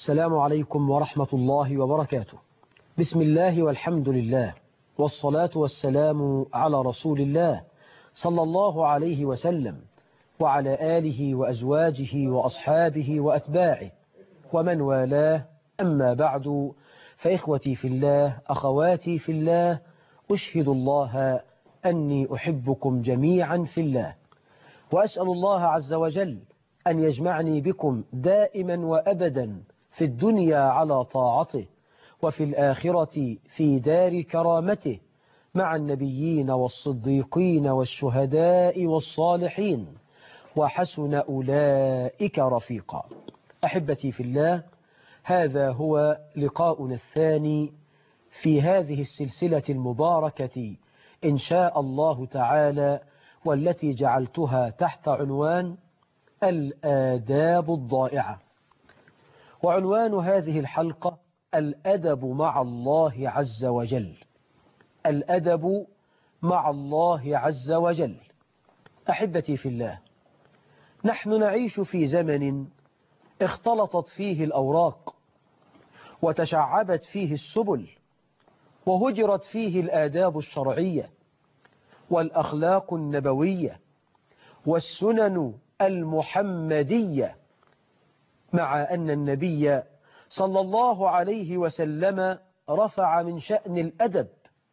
السلام عليكم ورحمة الله وبركاته. بسم الله والحمد لله، والصلاة والسلام على رسول الله صلى الله عليه وسلم، وعلى آله وأزواجه وأصحابه وأتباعه ومن والاه. أما بعد، فإخوتي في الله، أخواتي في الله، أشهد الله أني أحبكم جميعا في الله، وأسأل الله عز وجل أن يجمعني بكم دائما وأبدا في الدنيا على طاعته، وفي الآخرة في دار كرامته مع النبيين والصديقين والشهداء والصالحين، وحسن أولئك رفيقا. أحبتي في الله، هذا هو لقاؤنا الثاني في هذه السلسلة المباركة إن شاء الله تعالى، والتي جعلتها تحت عنوان الآداب الضائعة. وعنوان هذه الحلقة الأدب مع الله عز وجل. الأدب مع الله عز وجل. أحبتي في الله، نحن نعيش في زمن اختلطت فيه الأوراق، وتشعبت فيه السبل، وهجرت فيه الآداب الشرعية والأخلاق النبوية والسنن المحمدية، مع أن النبي صلى الله عليه وسلم رفع من شأن الأدب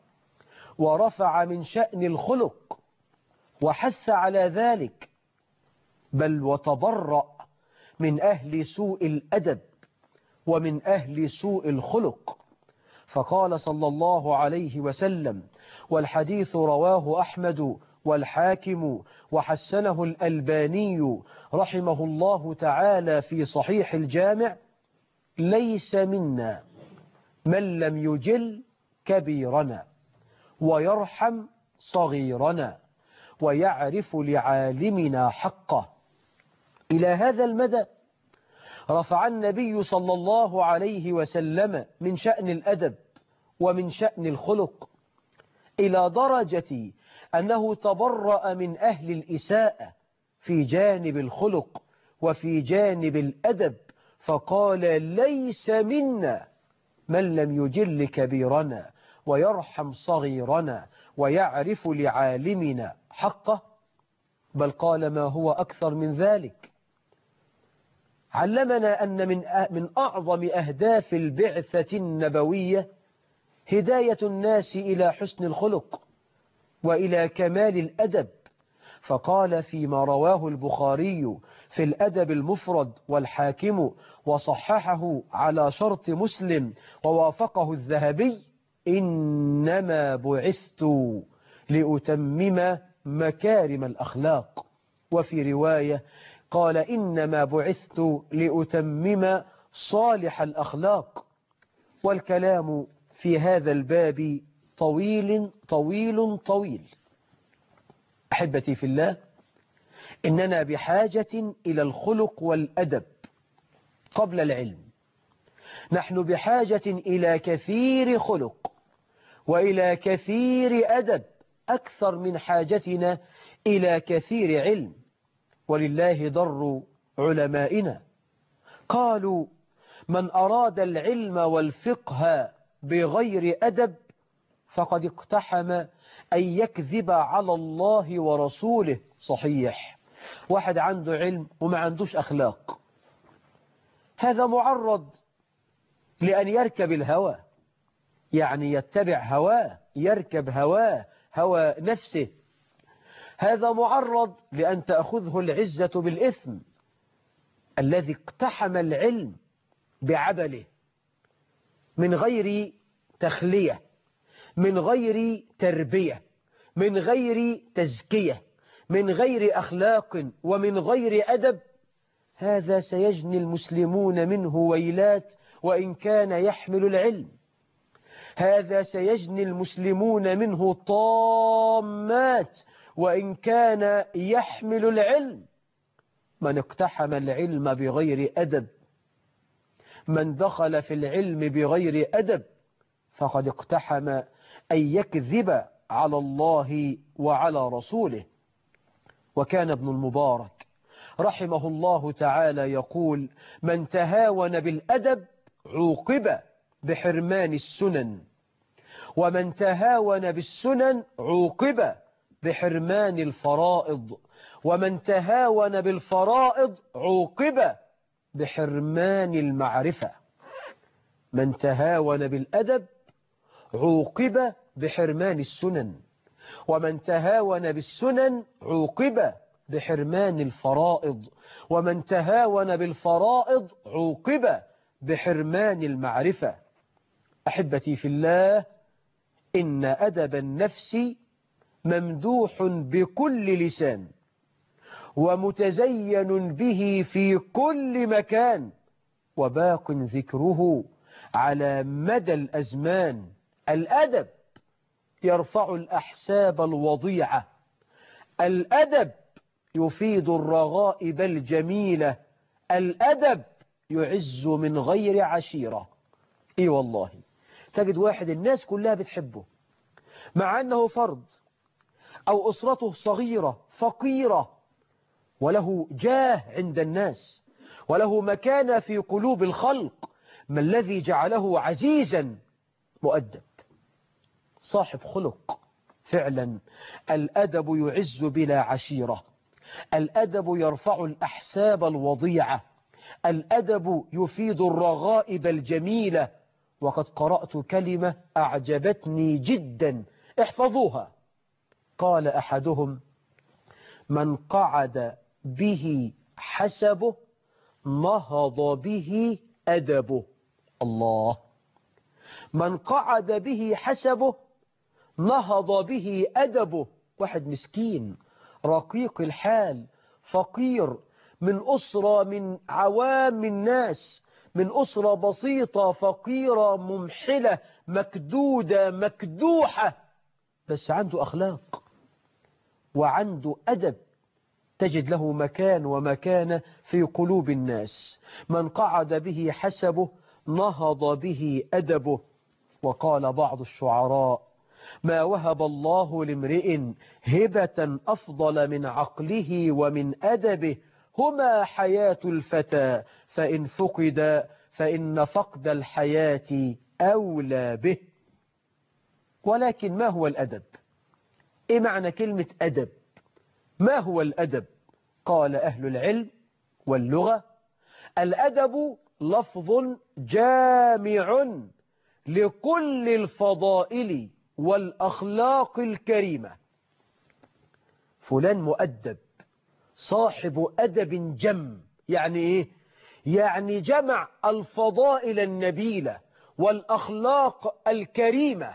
ورفع من شأن الخلق وحث على ذلك، بل وتبرأ من أهل سوء الأدب ومن أهل سوء الخلق. فقال صلى الله عليه وسلم، والحديث رواه أحمد والحاكم وحسنه الألباني رحمه الله تعالى في صحيح الجامع: ليس منا من لم يجل كبيرنا ويرحم صغيرنا ويعرف لعالمنا حقه. إلى هذا المدى رفع النبي صلى الله عليه وسلم من شأن الأدب ومن شأن الخلق، إلى درجة أنه تبرأ من أهل الإساءة في جانب الخلق وفي جانب الأدب، فقال: ليس منا من لم يجل كبيرنا ويرحم صغيرنا ويعرف لعالمنا حقه. بل قال ما هو أكثر من ذلك، علمنا أن من أعظم أهداف البعثة النبوية هداية الناس إلى حسن الخلق وإلى كمال الأدب. فقال فيما رواه البخاري في الأدب المفرد والحاكم وصححه على شرط مسلم ووافقه الذهبي: إنما بعثت لأتمم مكارم الأخلاق. وفي رواية قال: إنما بعثت لأتمم صالح الأخلاق. والكلام في هذا الباب طويل طويل طويل. أحبتي في الله، إننا بحاجة إلى الخلق والأدب قبل العلم. نحن بحاجة إلى كثير خلق وإلى كثير أدب أكثر من حاجتنا إلى كثير علم. ولله در علمائنا، قالوا: من أراد العلم والفقه بغير أدب فقد اقتحم أن يكذب على الله ورسوله. صحيح، واحد عنده علم وما عندوش أخلاق، هذا معرض لأن يركب الهوى، يعني يتبع هواه، يركب هواه، هوى نفسه. هذا معرض لأن تأخذه العزة بالإثم. الذي اقتحم العلم بعبله من غير تخلية، من غير تربية، من غير تزكية، من غير أخلاق ومن غير أدب، هذا سيجني المسلمون منه ويلات وإن كان يحمل العلم. هذا سيجني المسلمون منه طامات وإن كان يحمل العلم. من اقتحم العلم بغير أدب، من دخل في العلم بغير أدب، فقد اقتحم أن يكذب على الله وعلى رسوله. وكان ابن المبارك رحمه الله تعالى يقول: من تهاون بالأدب عوقب بحرمان السنن، ومن تهاون بالسنن عوقب بحرمان الفرائض، ومن تهاون بالفرائض عوقب بحرمان المعرفة. من تهاون بالأدب عوقب بحرمان السنن، ومن تهاون بالسنن عوقب بحرمان الفرائض، ومن تهاون بالفرائض عوقب بحرمان المعرفة. أحبتي في الله، إن أدب النفس ممدوح بكل لسان، ومتزين به في كل مكان، وباق ذكره على مدى الأزمان. الأدب يرفع الأحساب الوضيعة، الأدب يفيد الرغائب الجميلة، الأدب يعز من غير عشيرة. إيه والله، تجد واحد الناس كلها بتحبه مع أنه فرد أو أسرته صغيرة فقيرة، وله جاه عند الناس، وله مكانة في قلوب الخلق. ما الذي جعله عزيزا؟ مؤدب، صاحب خلق. فعلا الأدب يعز بلا عشيرة، الأدب يرفع الأحساب الوضيعة، الأدب يفيد الرغائب الجميلة. وقد قرأت كلمة أعجبتني جدا، احفظوها. قال أحدهم: من قعد به حسبه نهض به أدبه. الله، من قعد به حسبه نهض به أدبه. واحد مسكين رقيق الحال فقير من أسرة من عوام الناس، من أسرة بسيطة فقيرة ممحلة مكدودة مكدوحة، بس عنده أخلاق وعنده أدب، تجد له مكان ومكانة في قلوب الناس. من قعد به حسبه نهض به أدبه. وقال بعض الشعراء: ما وهب الله لامرئ هبة أفضل من عقله ومن أدبه، هما حياة الفتى فإن فقد فإن فقد الحياة أولى به. ولكن ما هو الأدب؟ إيه معنى كلمة أدب؟ ما هو الأدب؟ قال أهل العلم واللغة: الأدب لفظ جامع لكل الفضائل والأخلاق الكريمة. فلان مؤدب، صاحب أدب جم. يعني إيه؟ يعني جمع الفضائل النبيلة والأخلاق الكريمة.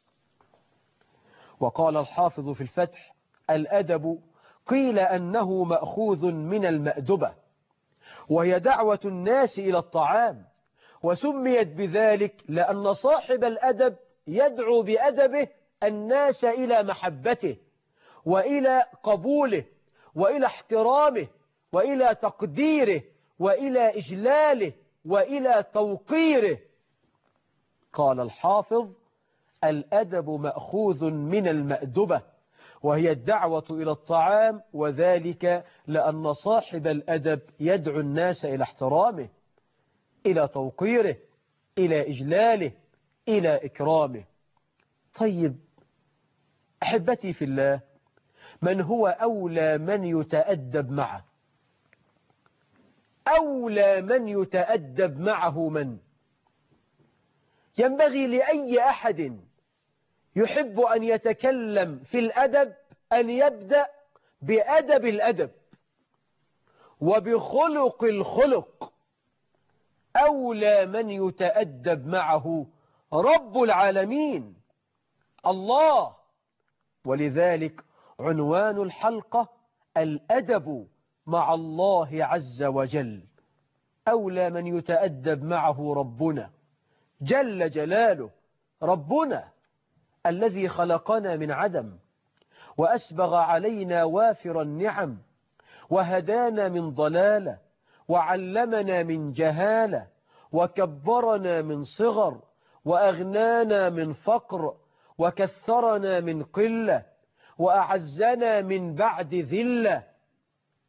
وقال الحافظ في الفتح: الأدب قيل أنه مأخوذ من المأدبة، وهي دعوة الناس إلى الطعام، وسميت بذلك لأن صاحب الأدب يدعو بأدبه الناس إلى محبته وإلى قبوله وإلى احترامه وإلى تقديره وإلى إجلاله وإلى توقيره. قال الحافظ: الأدب مأخوذ من المأدبة، وهي الدعوة إلى الطعام، وذلك لأن صاحب الأدب يدعو الناس إلى احترامه، إلى توقيره، إلى إجلاله، إلى إكرامه. طيب أحبتي في الله، من هو أولى من يتأدب معه؟ أولى من يتأدب معه من؟ ينبغي لأي أحد يحب أن يتكلم في الأدب أن يبدأ بأدب الأدب وبخلق الخلق. أولى من يتأدب معه رب العالمين الله. ولذلك عنوان الحلقة: الأدب مع الله عز وجل. أولى من يتأدب معه ربنا جل جلاله، ربنا الذي خلقنا من عدم وأسبغ علينا وافر النعم، وهدانا من ضلالة، وعلمنا من جهالة، وكبرنا من صغر، وأغنانا من فقر، وكثرنا من قلة، وأعزنا من بعد ذلة.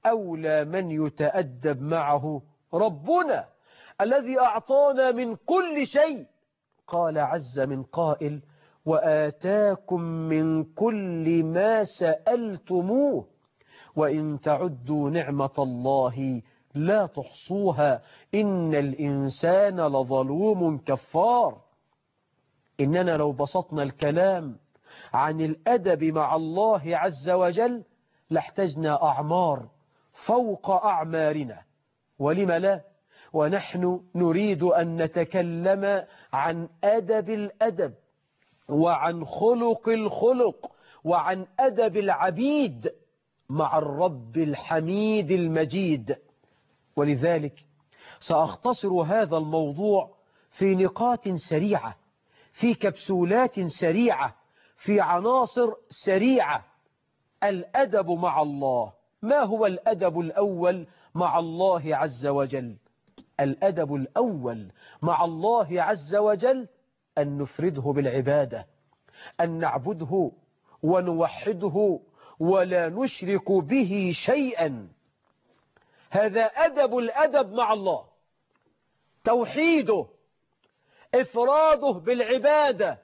أولى من يتأدب معه ربنا الذي أعطانا من كل شيء. قال عز من قائل: وآتاكم من كل ما سألتموه وإن تعدوا نعمة الله لا تحصوها إن الإنسان لظلوم كفار. إننا لو بسطنا الكلام عن الأدب مع الله عز وجل لاحتجنا أعمار فوق أعمارنا، ولم لا؟ ونحن نريد أن نتكلم عن أدب الأدب وعن خلق الخلق وعن أدب العبيد مع الرب الحميد المجيد. ولذلك سأختصر هذا الموضوع في نقاط سريعة، في كبسولات سريعة، في عناصر سريعة. الأدب مع الله. ما هو الأدب الأول مع الله عز وجل؟ الأدب الأول مع الله عز وجل أن نفرده بالعبادة، أن نعبده ونوحده ولا نشرك به شيئا. هذا أدب الأدب مع الله، توحيده، إفراده بالعبادة.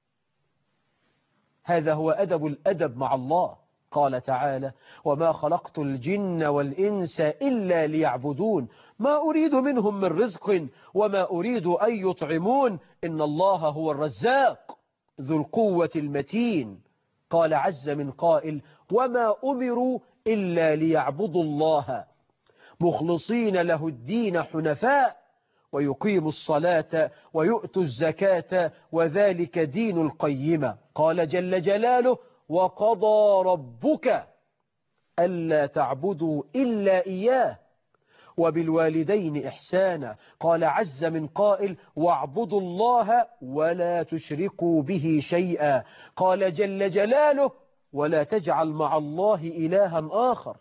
هذا هو أدب الأدب مع الله. قال تعالى: وما خلقت الجن والإنس إلا ليعبدون ما أريد منهم من رزق وما أريد أن يطعمون إن الله هو الرزاق ذو القوة المتين. قال عز من قائل: وما أمروا إلا ليعبدوا الله مخلصين له الدين حنفاء ويقيموا الصلاة ويؤتوا الزكاة وذلك دين القيمة. قال جل جلاله: وقضى ربك ألا تعبدوا إلا إياه وبالوالدين إحسانا. قال عز من قائل: واعبدوا الله ولا تشركوا به شيئا. قال جل جلاله: ولا تجعل مع الله إلها آخر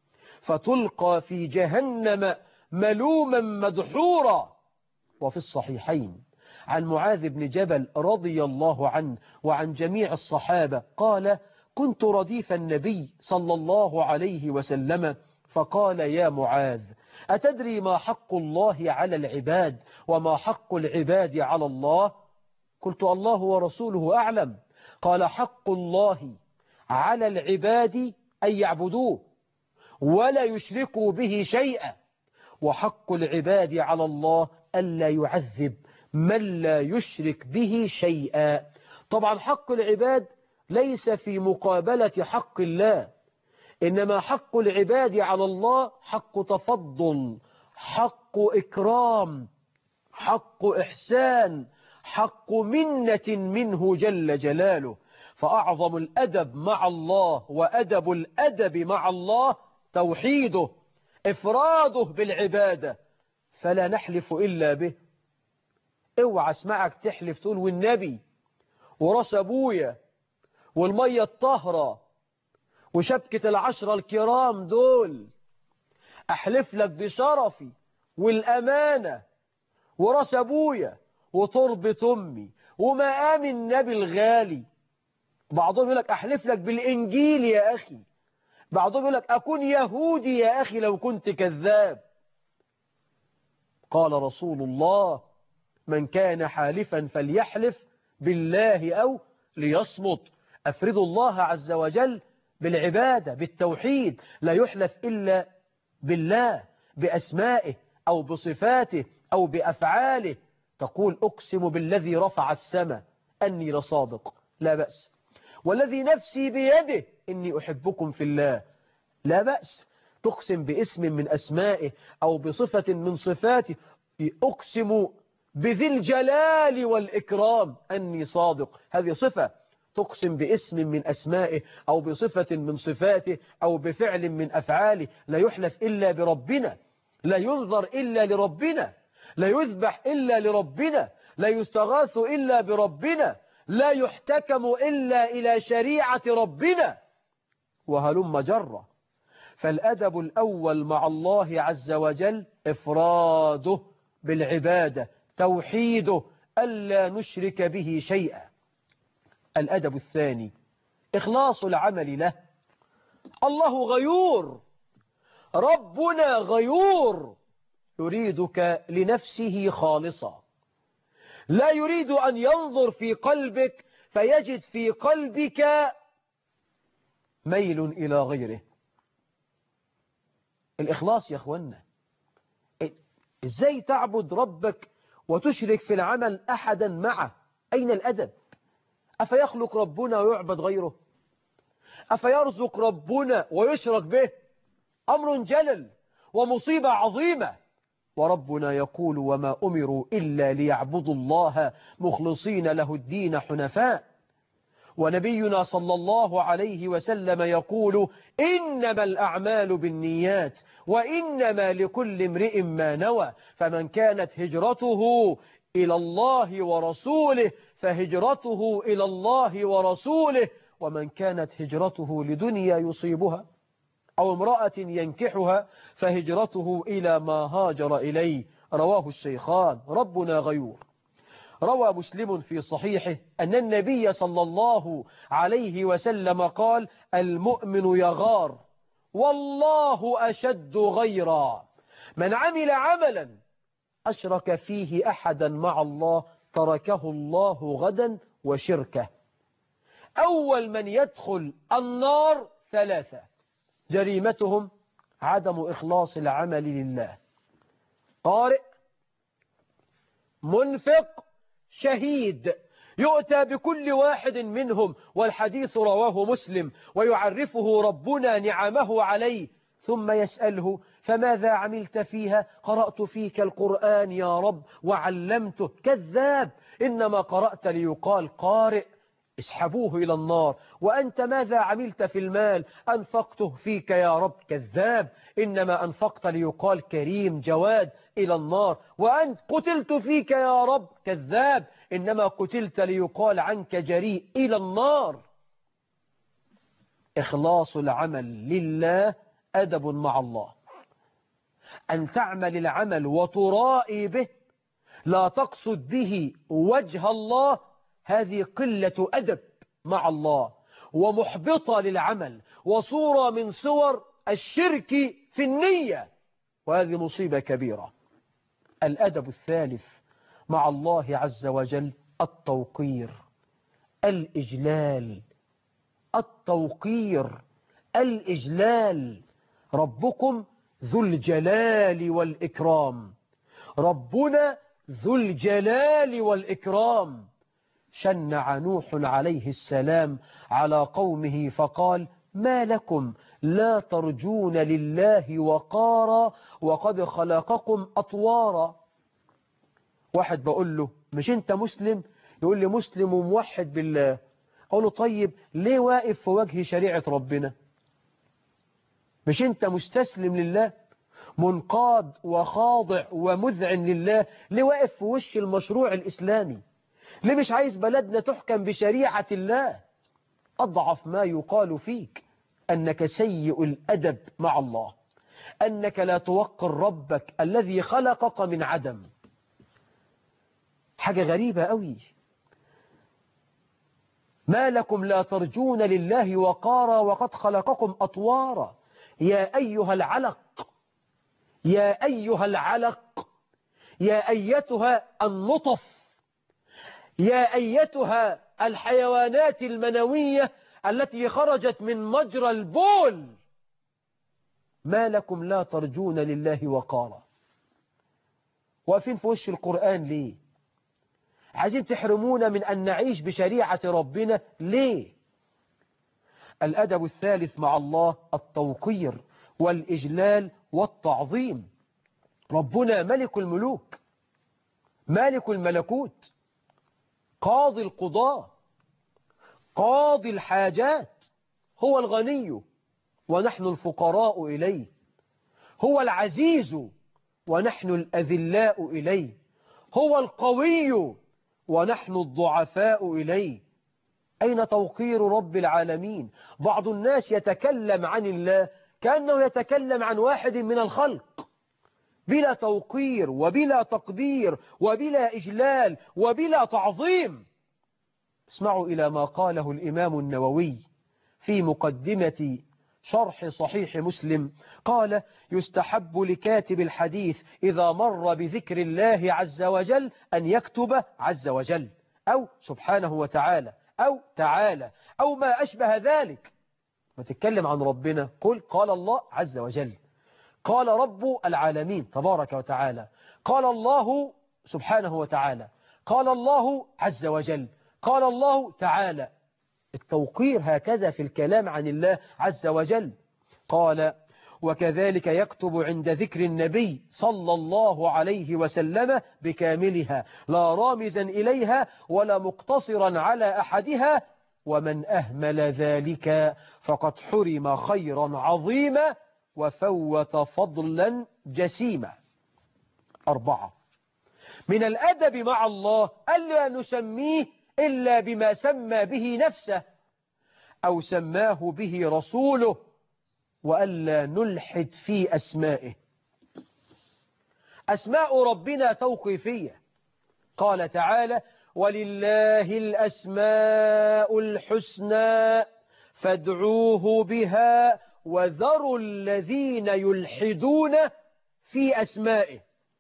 فتلقى في جهنم ملوما مدحورا. وفي الصحيحين عن معاذ بن جبل رضي الله عنه وعن جميع الصحابة قال: كنت رديف النبي صلى الله عليه وسلم فقال: يا معاذ أتدري ما حق الله على العباد وما حق العباد على الله؟ قلت: الله ورسوله أعلم. قال: حق الله على العباد أن يعبدوه ولا يشركوا به شيئا، وحق العباد على الله ألا يعذب من لا يشرك به شيئا. طبعا حق العباد ليس في مقابلة حق الله، إنما حق العباد على الله حق تفضل، حق إكرام، حق إحسان، حق منة منه جل جلاله. فأعظم الأدب مع الله وأدب الأدب مع الله توحيده، إفراده بالعبادة، فلا نحلف إلا به. اوعى اسمعك تحلف تقول والنبي وراس أبويا والمية الطهرة وشبكة العشرة الكرام دول، أحلف لك بشرفي والأمانة وراس أبويا وتربة أمي ومقام النبي الغالي. بعضهم يقول لك أحلف لك بالإنجيل يا أخي، بعضهم يقول لك أكون يهودي يا أخي لو كنت كذاب. قال رسول الله: من كان حالفا فليحلف بالله أو ليصمت. أفرد الله عز وجل بالعبادة بالتوحيد، لا يحلف إلا بالله بأسمائه أو بصفاته أو بأفعاله. تقول: أقسم بالذي رفع السماء أني لصادق، لا بأس. والذي نفسي بيده إني أحبكم في الله، لا بأس. تقسم باسم من أسمائه أو بصفة من صفاته. أقسم بذي الجلال والإكرام أني صادق، هذه صفة. تقسم باسم من أسمائه أو بصفة من صفاته أو بفعل من أفعاله. لا يحلف إلا بربنا، لا ينظر إلا لربنا، لا يذبح إلا لربنا، لا يستغاث إلا بربنا، لا يحتكم إلا إلى شريعة ربنا، وهلم جرة. فالأدب الأول مع الله عز وجل إفراده بالعبادة، توحيده، ألا نشرك به شيئا. الأدب الثاني إخلاص العمل له. الله غيور، ربنا غيور، يريدك لنفسه خالصا، لا يريد أن ينظر في قلبك فيجد في قلبك ميل إلى غيره. الإخلاص يا أخوانا، إزاي تعبد ربك وتشرك في العمل أحدا معه؟ أين الأدب؟ أفيخلق ربنا ويعبد غيره؟ أفيرزق ربنا ويشرك به؟ أمر جلل ومصيبة عظيمة. وربنا يقول وما أمروا إلا ليعبدوا الله مخلصين له الدين حنفاء. ونبينا صلى الله عليه وسلم يقول إنما الأعمال بالنيات وإنما لكل امرئ ما نوى، فمن كانت هجرته إلى الله ورسوله فهجرته إلى الله ورسوله، ومن كانت هجرته لدنيا يصيبها أو امرأة ينكحها فهجرته إلى ما هاجر إليه. رواه الشيخان. ربنا غيور. روى مسلم في صحيحه أن النبي صلى الله عليه وسلم قال المؤمن يغار والله أشد غيرا، من عمل عملا أشرك فيه أحدا مع الله تركه الله غدا وشركه. أول من يدخل النار ثلاثة جريمتهم عدم إخلاص العمل لله: قارئ، منفق، شهيد. يؤتى بكل واحد منهم، والحديث رواه مسلم، ويعرفه ربنا نعمه عليه ثم يسأله فماذا عملت فيها؟ قرأت فيك القرآن يا رب وعلمته. كذاب، إنما قرأت ليقال قارئ، اسحبوه إلى النار. وأنت ماذا عملت في المال؟ أنفقته فيك يا رب. كذاب، إنما أنفقت ليقال كريم جواد، إلى النار. وأنت قتلت فيك يا رب. كذاب، إنما قتلت ليقال عنك جريء، إلى النار. إخلاص العمل لله أدب مع الله. أن تعمل العمل وترائي به، لا تقصد به وجه الله، هذه قلة أدب مع الله ومحبطة للعمل وصورة من صور الشرك في النية، وهذه مصيبة كبيرة. الأدب الثالث مع الله عز وجل التوقير، الإجلال. التوقير، الإجلال. ربكم ذو الجلال والإكرام، ربنا ذو الجلال والإكرام. شنع نوح عليه السلام على قومه فقال ما لكم لا ترجون لله وقارا وقد خلقكم أطوارا. واحد بقول له مش انت مسلم؟ يقول لي مسلم وموحد بالله. أقول له طيب ليه واقف في وجه شريعة ربنا؟ مش انت مستسلم لله منقاد وخاضع ومذعن لله؟ ليه واقف في وش المشروع الإسلامي؟ ليه مش عايز بلدنا تحكم بشريعة الله؟ أضعف ما يقال فيك أنك سيء الأدب مع الله، أنك لا توقر ربك الذي خلقك من عدم. حاجة غريبة قوي. ما لكم لا ترجون لله وقارا وقد خلقكم أطوارا. يا أيها العلق، يا أيها العلق، يا أيتها النطف، يا أيتها الحيوانات المنوية التي خرجت من مجرى البول، ما لكم لا ترجون لله وقارا. واقفين في وش القرآن ليه؟ عايزين تحرمونا من أن نعيش بشريعة ربنا ليه؟ الأدب الثالث مع الله التوقير والإجلال والتعظيم. ربنا ملك الملوك، مالك الملكوت، قاضي القضاة، قاضي الحاجات. هو الغني ونحن الفقراء إليه، هو العزيز ونحن الأذلاء إليه، هو القوي ونحن الضعفاء إليه. أين توقير رب العالمين؟ بعض الناس يتكلم عن الله كأنه يتكلم عن واحد من الخلق، بلا توقير وبلا تقدير وبلا إجلال وبلا تعظيم. اسمعوا إلى ما قاله الإمام النووي في مقدمة شرح صحيح مسلم قال: يستحب لكاتب الحديث إذا مر بذكر الله عز وجل أن يكتب عز وجل أو سبحانه وتعالى أو تعالى أو ما أشبه ذلك. ما تتكلم عن ربنا قل قال الله عز وجل، قال رب العالمين تبارك وتعالى، قال الله سبحانه وتعالى، قال الله عز وجل، قال الله تعالى. التوقير هكذا في الكلام عن الله عز وجل. قال: وكذلك يكتب عند ذكر النبي صلى الله عليه وسلم بكاملها لا رامزا إليها ولا مقتصرا على أحدها، ومن أهمل ذلك فقد حرم خيرا عظيما وفوت فضلا جسيما. 4. من الأدب مع الله ألا نسميه إلا بما سمى به نفسه أو سماه به رسوله، وألا نلحد في أسمائه. أسماء ربنا توقيفية. قال تعالى: ولله الأسماء الحسنى فادعوه بها وذروا الذين يلحدون في أسمائه.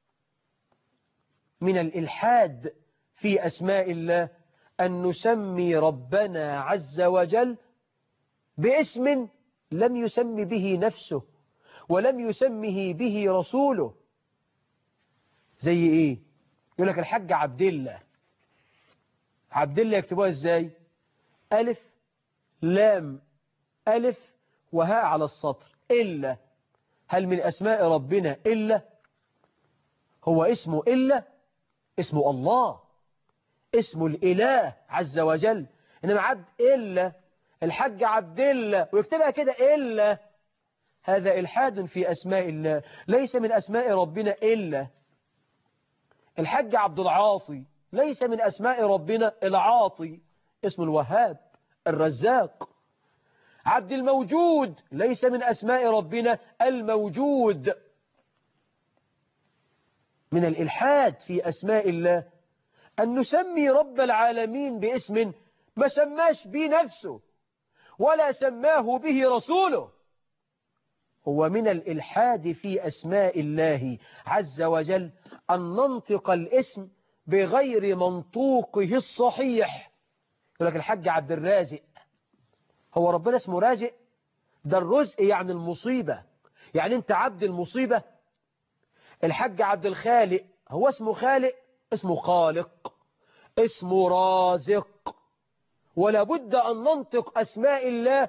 من الإلحاد في أسماء الله أن نسمي ربنا عز وجل باسم لم يسم به نفسه ولم يسمه به رسوله. زي إيه؟ يقول لك الحاج عبد الله. عبد الله يكتبوها إزاي؟ ألف لام ألف وهاء على السطر. إلا. هل من أسماء ربنا إلا؟ هو اسمه إلا؟ اسمه الله، اسمه الإله عز وجل. إنما عبد إلا، الحاج عبد الله ويكتبها كده إلا، هذا إلحاد في أسماء الله. ليس من أسماء ربنا إلا. الحاج عبد العاطي ليس من أسماء ربنا العاطي، اسم الوهاب الرزاق. عبد الموجود ليس من أسماء ربنا الموجود. من الإلحاد في أسماء الله أن نسمي رب العالمين باسم ما سماش به نفسه ولا سماه به رسوله. هو من الإلحاد في أسماء الله عز وجل أن ننطق الاسم بغير منطوقه الصحيح. يقول لك الحاج عبد الرازق. هو ربنا اسمه رازق؟ ده الرزق يعني المصيبة، يعني أنت عبد المصيبة. الحاج عبد الخالق هو اسمه خالق؟ اسمه خالق، اسمه رازق. ولا بد أن ننطق أسماء الله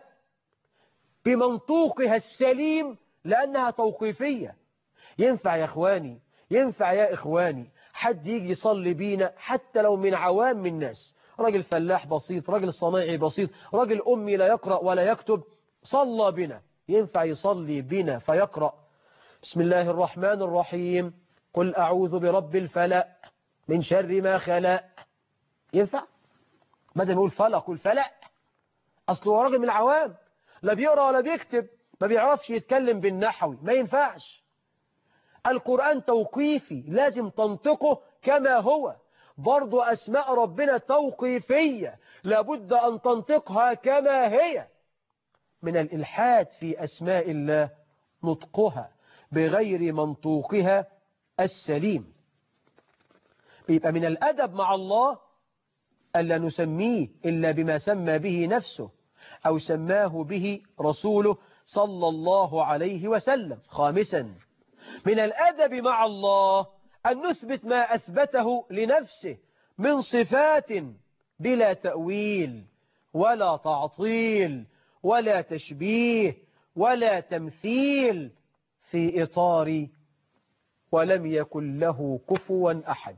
بمنطوقها السليم لأنها توقيفية. ينفع يا إخواني، ينفع يا إخواني حد يجي يصلي بينا حتى لو من عوام الناس، راجل فلاح بسيط، راجل صنايعي بسيط، راجل أمي لا يقرأ ولا يكتب، صلى بنا، ينفع يصلي بنا فيقرأ بسم الله الرحمن الرحيم قل أعوذ برب الفلق من شر ما خلق؟ ينفع؟ بدل ما يقول فلق قل فلق. أصله راجل من العوام لا بيقرأ ولا بيكتب، ما بيعرفش يتكلم بالنحوي، ما ينفعش. القرآن توقيفي لازم تنطقه كما هو. برضو أسماء ربنا توقيفية لابد أن تنطقها كما هي. من الإلحاد في أسماء الله نطقها بغير منطوقها السليم. يبقى من الأدب مع الله ألا نسميه إلا بما سمى به نفسه أو سماه به رسوله صلى الله عليه وسلم. 5. من الأدب مع الله أن نثبت ما أثبته لنفسه من صفات بلا تأويل ولا تعطيل ولا تشبيه ولا تمثيل في إطار ولم يكن له كفوا أحد.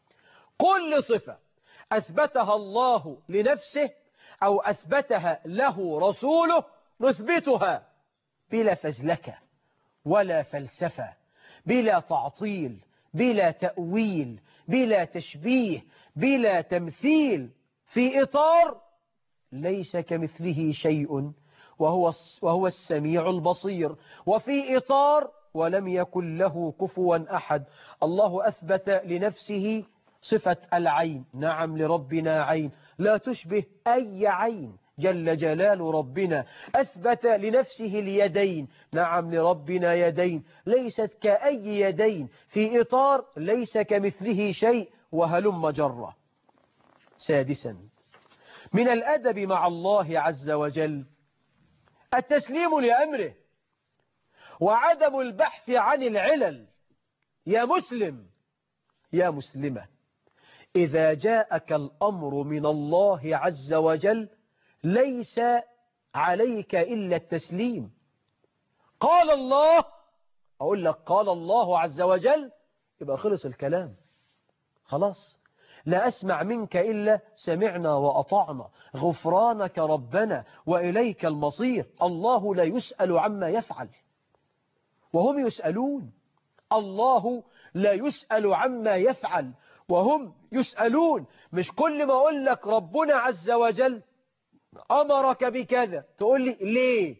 كل صفة أثبتها الله لنفسه أو أثبتها له رسوله نثبتها بلا فزلكة ولا فلسفة، بلا تعطيل، بلا تأويل، بلا تشبيه، بلا تمثيل، في إطار ليس كمثله شيء وهو السميع البصير، وفي إطار ولم يكن له كفوا أحد. الله أثبت لنفسه صفة العين، نعم لربنا عين لا تشبه أي عين جل جلال ربنا أثبت لنفسه اليدين. نعم لربنا يدين ليست كأي يدين، في إطار ليس كمثله شيء، وهلم جرة. سادسا من الأدب مع الله عز وجل التسليم لأمره وعدم البحث عن العلل. يا مسلم يا مسلمة، إذا جاءك الأمر من الله عز وجل ليس عليك إلا التسليم. قال الله، أقول لك قال الله عز وجل، يبقى خلص الكلام خلاص. لا أسمع منك إلا سمعنا وأطعنا، غفرانك ربنا وإليك المصير. الله لا يسأل عما يفعل وهم يسألون. الله لا يسأل عما يفعل وهم يسألون. مش كل ما أقول لك ربنا عز وجل أمرك بكذا تقول لي ليه؟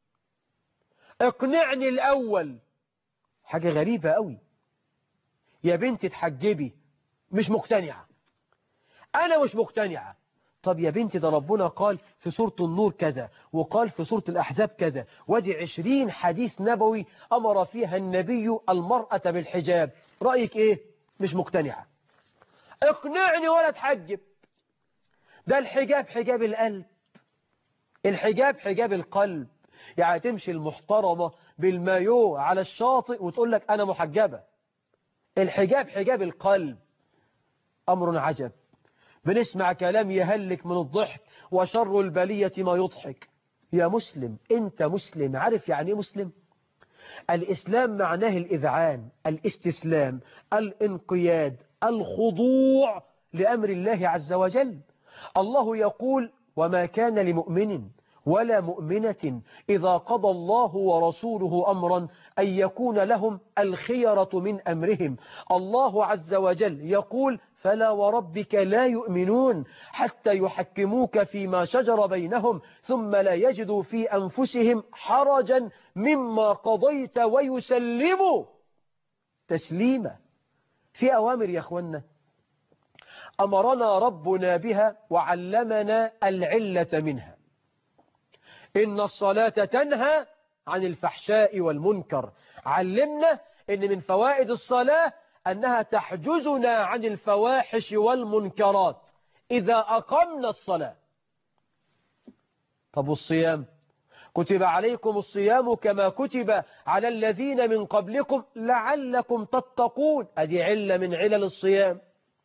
اقنعني الأول. حاجة غريبة قوي. يا بنتي تحجبي، مش مقتنعة. أنا مش مقتنعة. طب يا بنتي ده ربنا قال في سورة النور كذا، وقال في سورة الأحزاب كذا، ودي 20 حديث نبوي أمر فيها النبي المرأة بالحجاب. رأيك إيه؟ مش مقتنعة. اقنعني ولا تحجب. ده الحجاب حجاب القلب، الحجاب حجاب القلب. يعني تمشي المحترمة بالمايو على الشاطئ وتقول لك أنا محجبة. الحجاب حجاب القلب. أمر عجب. بنسمع كلام يهلك من الضحك، وشر البلية ما يضحك. يا مسلم أنت مسلم، عارف يعني إيه مسلم؟ الإسلام معناه الإذعان، الاستسلام، الانقياد، الخضوع لأمر الله عز وجل. الله يقول وما كان لمؤمن ولا مؤمنة إذا قضى الله ورسوله أمرا أن يكون لهم الخيرة من أمرهم. الله عز وجل يقول فلا وربك لا يؤمنون حتى يحكموك فيما شجر بينهم ثم لا يجدوا في أنفسهم حرجا مما قضيت ويسلموا تسليما. في أوامر يا أخوانا أمرنا ربنا بها وعلمنا العلة منها. إن الصلاة تنهى عن الفحشاء والمنكر. علمنا إن من فوائد الصلاة أنها تحجزنا عن الفواحش والمنكرات إذا أقمنا الصلاة. طب والصيام؟ كتب عليكم الصيام كما كتب على الذين من قبلكم لعلكم تتقون. أدي علة من علل الصيام.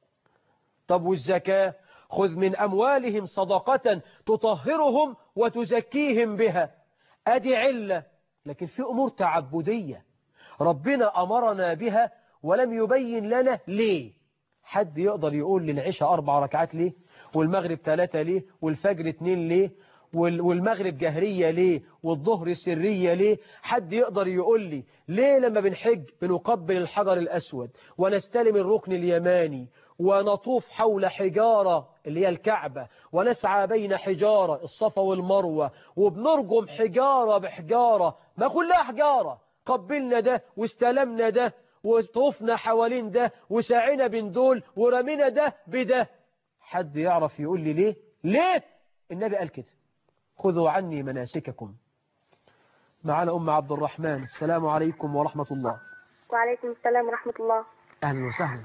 طب والزكاة؟ خذ من أموالهم صدقة تطهرهم وتزكيهم بها. أدي علة. لكن في أمور تعبدية ربنا أمرنا بها ولم يبين لنا ليه. حد يقدر يقول للعشاء 4 ركعات ليه؟ والمغرب 3 ليه؟ والفجر 2 ليه؟ والمغرب جهرية ليه؟ والظهر سرية ليه؟ حد يقدر يقول لي ليه لما بنحج بنقبل الحجر الأسود ونستلم الركن اليماني ونطوف حول حجارة اللي هي الكعبة ونسعى بين حجارة الصفا والمروة وبنرجم حجارة بحجارة، ما كلها حجارة، قبلنا ده واستلمنا ده وطوفنا حوالين ده وسعينا بين دول ورمينا ده بده؟ حد يعرف يقول لي ليه؟ ليه النبي قال كده؟ خذوا عني مناسككم. معنا أم عبد الرحمن. السلام عليكم ورحمة الله. وعليكم السلام ورحمة الله. أهلا وسهلا.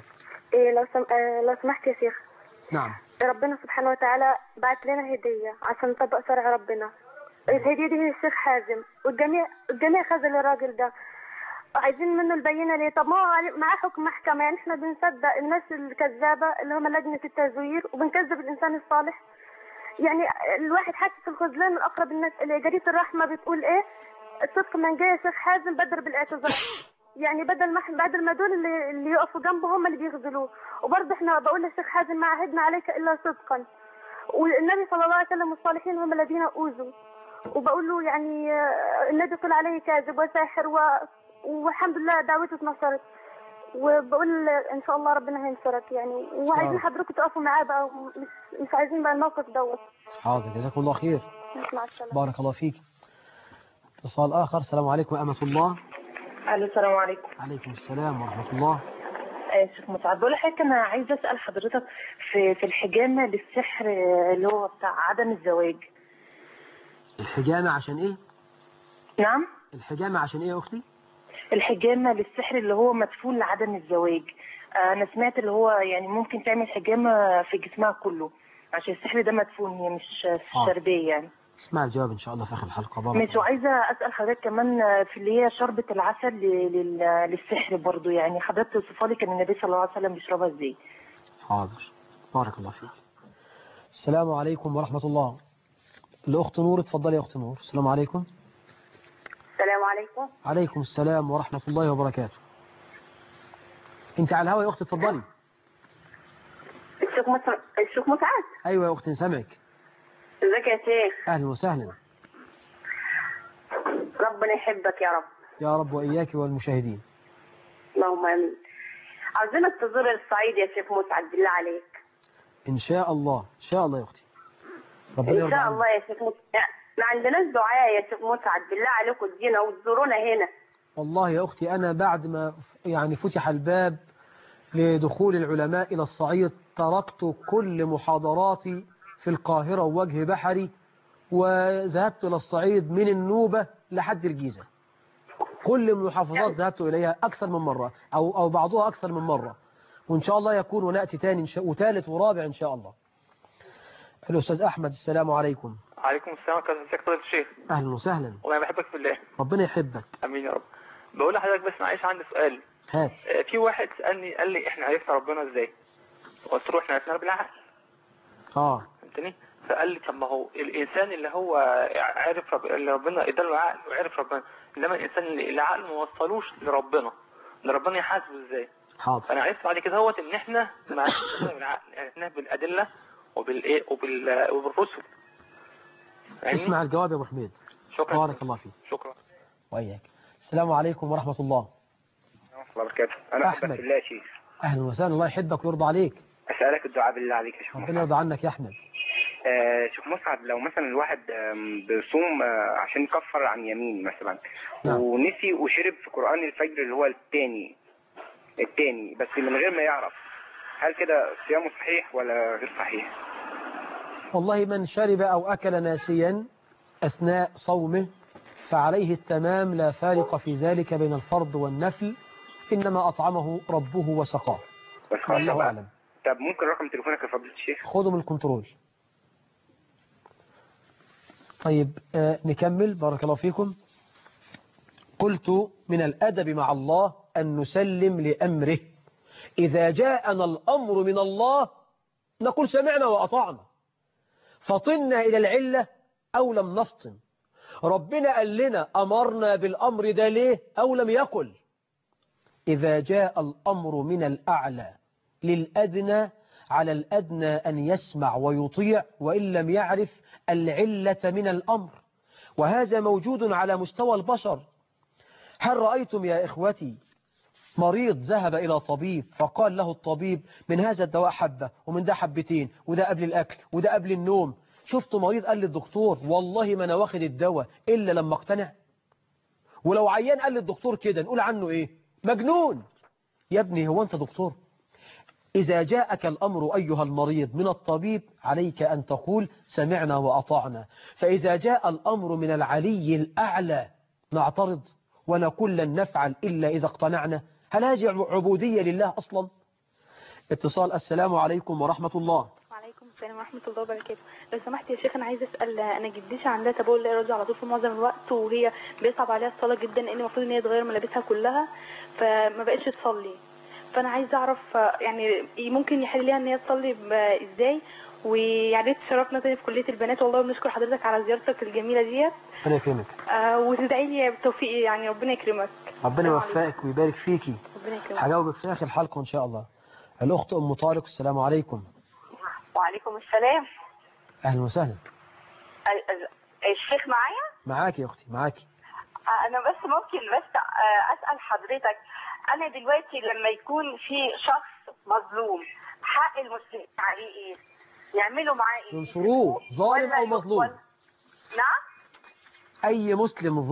لو سمحت يا شيخ. نعم. ربنا سبحانه وتعالى بعت لنا هدية عشان نطبق شرع ربنا. الهدية دي هي الشيخ حازم، والجميع خذل الراجل ده. عايزين منه البينة ليه؟ طب ما هو معاه حكم محكمة. يعني احنا بنصدق الناس الكذابة اللي هم لجنة التزوير وبنكذب الإنسان الصالح. يعني الواحد حاسس الخذلان من أقرب الناس. جريدة الرحمة بتقول إيه؟ الصدق من جاي شيخ حازم بدر بالاعتذار. يعني بدل ما دول اللي يقفوا جنبه هم اللي بيخذلوه. وبرضه احنا بقول للشيخ حازم ما عهدنا عليك إلا صدقا، والنبي صلى الله عليه وسلم والصالحين هم الذين أوذوا. وبقول له يعني النبي طلع عليه كاذب وساحر والحمد لله دعوته اتنصرت. وبقول ان شاء الله ربنا هينصرك يعني. وعايزين حضرتك تقفوا معاه بقى، مش عايزين بقى الموقف دوت. حاضر، جزاكم الله خير. مع السلامه. بارك الله فيك. اتصال آخر. السلام عليكم أمة الله. الو السلام عليكم. عليكم السلام ورحمة الله. شيخ مسعد، بقول لحضرتك انا عايزه اسال حضرتك في الحجامه للسحر اللي هو بتاع عدم الزواج. الحجامة عشان إيه؟ نعم. الحجامة عشان إيه يا أختي؟ الحجامة للسحر اللي هو مدفون لعدم الزواج. أنا سمعت اللي هو يعني ممكن تعمل حجامة في جسمها كله عشان السحر ده مدفون، هي مش شربية يعني. اسمع الجواب إن شاء الله في آخر الحلقة. بارك مش الله. وعايزة أسأل حضرتك كمان في اللي هي شربة العسل للسحر برضو، يعني حضرتك توصفها لي كان النبي صلى الله عليه وسلم بيشربها إزاي؟ حاضر. بارك الله فيك. السلام عليكم ورحمة الله. الأخت نور، اتفضلي يا أخت نور. السلام عليكم. السلام عليكم. عليكم السلام ورحمة الله وبركاته. أنت على الهواء يا أخت، اتفضلي. الشيخ مسعد. أيوة يا أختي سامعك. ازيك يا شيخ؟ أهلا وسهلا. ربنا يحبك يا رب. يا رب وإياك والمشاهدين. اللهم امين. عاوزينك تزور الصعيد يا شيخ مسعد بالله عليك. إن شاء الله إن شاء الله يا أختي. ربنا يرضى ان شاء عنك. الله يا شيخ مسعد. ما عندناش دعاء يا شيخ مسعد، بالله عليكم تجينا وتزورونا هنا. والله يا أختي أنا بعد ما يعني فتح الباب لدخول العلماء إلى الصعيد تركت كل محاضراتي في القاهرة ووجه بحري وذهبت إلى الصعيد من النوبة لحد الجيزة. كل المحافظات ذهبت إليها أكثر من مرة أو بعضها أكثر من مرة، وإن شاء الله يكون ونأتي تاني وثالث ورابع إن شاء الله. الأستاذ أحمد، السلام عليكم. عليكم السلام ورحمة الله وبركاته. الشيخ أهلا وسهلا. والله بحبك في الله. ربنا يحبك. امين يا رب. بقول لحضرتك بس معلش عندي سؤال. هات. في واحد سألني قال لي احنا عرفنا ربنا ازاي؟ قلت له احنا عرفنا بالعقل. فهمتني؟ فقال لي طب ما هو الانسان اللي هو عرف اللي ربنا اداله عقل وعرف ربنا، انما الانسان اللي عقله ما وصلوش لربنا يحاسبه ازاي؟ حاضر. فانا عرفت بعد كده هوت ان احنا ما عرفناش بالعقل، عرفناه بالادله وبالايه وبالرسل. اسمع الجواب يا ابو حميد. شكرا. بارك الله فيك. شكرا. وإياك. السلام عليكم ورحمة الله. ورحمة الله وبركاته. أنا أحبك في الله يا شيخ. أهلا وسهلا. الله يحبك ويرضى عليك. أسألك الدعاء بالله عليك يا شيخ. ربنا يرضى عنك يا أحمد. شيخ مسعد، لو مثلا الواحد بيصوم عشان يكفر عن يمين مثلا، نعم. ونسي وشرب في قرآن الفجر اللي هو الثاني بس من غير ما يعرف، هل كده صيامه صحيح ولا غير صحيح؟ والله من شرب أو أكل ناسيا أثناء صومه فعليه التمام، لا فارق في ذلك بين الفرض والنفل، إنما أطعمه ربه وسقاه. والله أعلم. طب ممكن رقم تليفونك يا فضيلة الشيخ؟ خذه من الكنترول. طيب نكمل. بارك الله فيكم. قلت من الأدب مع الله أن نسلم لأمره. إذا جاءنا الأمر من الله نقول سمعنا وأطعنا، فطنا إلى العلة أو لم نفطن. ربنا قال لنا أمرنا بالأمر ده ليه أو لم يقل. إذا جاء الأمر من الأعلى للأدنى على الأدنى أن يسمع ويطيع وإن لم يعرف العلة من الأمر، وهذا موجود على مستوى البشر. هل رأيتم يا إخوتي مريض ذهب إلى طبيب فقال له الطبيب من هذا الدواء حبة ومن ده حبتين وده قبل الأكل وده قبل النوم؟ شفت مريض قال للدكتور والله ما أنا واخد الدواء إلا لما اقتنع؟ ولو عيان قال للدكتور كده نقول عنه إيه؟ مجنون. يا ابني هو أنت دكتور؟ إذا جاءك الأمر أيها المريض من الطبيب عليك أن تقول سمعنا وأطعنا. فإذا جاء الأمر من العلي الأعلى نعترض ونقول لن نفعل إلا إذا اقتنعنا؟ هل هذه عبودية لله أصلا؟ اتصال. السلام عليكم ورحمة الله. وعليكم السلام ورحمة الله وبركاته. لو سمحت يا شيخ أنا عايزة أسأل، أنا جدتي عندها تبول لا إرادي على طول في معظم الوقت، وهي بيصعب عليها الصلاة جدا لأن المفروض إن هي تغير ملابسها كلها، فما بقتش تصلي. فأنا عايزة أعرف يعني ممكن يحل ليها إن هي تصلي إزاي؟ ويعني تشرفنا تاني في كلية البنات، والله بنشكر حضرتك على زيارتك الجميلة ديت. ربنا يكرمك. وتدعي لي بالتوفيق، يعني ربنا يكرمك. ربنا يوفقك ويبارك فيكي. ربنا يكرمك. هجاوبك في آخر الحلقة إن شاء الله. الأخت أم طارق، السلام عليكم. وعليكم السلام. أهلا وسهلا. الشيخ معايا؟ معاكي يا أختي معاكي. أنا بس ممكن أسأل حضرتك، أنا دلوقتي لما يكون في شخص مظلوم حق المسلمين عليه إيه؟ يعملوا معاه إيه؟ ينصروه ظالم أو مظلوم؟ نعم؟ أي مسلم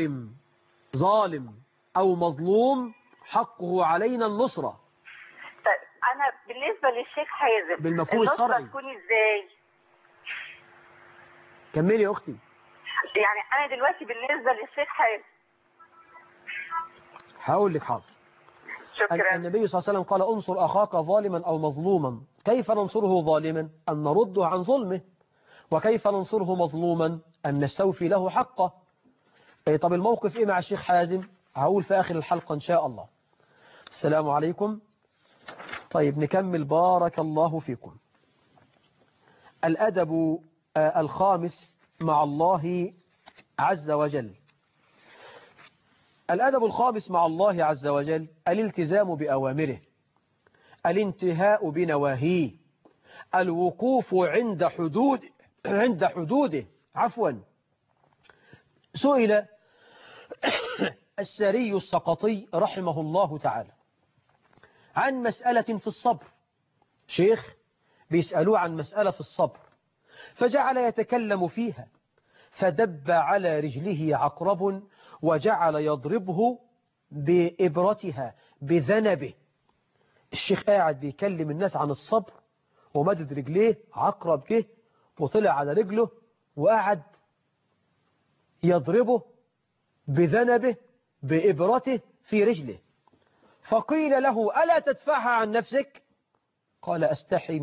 ظالم أو مظلوم حقه علينا النصرة. طيب أنا بالنسبة للشيخ حازم بالمفهوم الشرعي النصرة تكون إزاي؟ كملي يا أختي. يعني انا دلوقتي بالنسبه للشيخ حازم. هقول لك حاضر. شكرا. النبي صلى الله عليه وسلم قال انصر أخاك ظالما أو مظلوما. كيف ننصره ظالما؟ أن نرده عن ظلمه. وكيف ننصره مظلوما؟ أن نستوفي له حقه. طب الموقف إيه مع الشيخ حازم؟ هقول في آخر الحلقة إن شاء الله. السلام عليكم. طيب نكمل بارك الله فيكم. الأدب الخامس مع الله عز وجل. الأدب الخامس مع الله عز وجل الالتزام بأوامره، الانتهاء بنواهيه، الوقوف عند حدوده. سئل السري السقطي رحمه الله تعالى عن مسألة في الصبر. شيخ بيسألوه عن مسألة في الصبر، فجعل يتكلم فيها، فدب على رجله عقرب وجعل يضربه بإبرتها بذنبه. الشيخ قاعد بيكلم الناس عن الصبر ومدد رجليه، عقرب جه وطلع على رجله وقعد يضربه بذنبه بإبرته في رجله. فقيل له ألا تدفعها عن نفسك؟ قال أستحي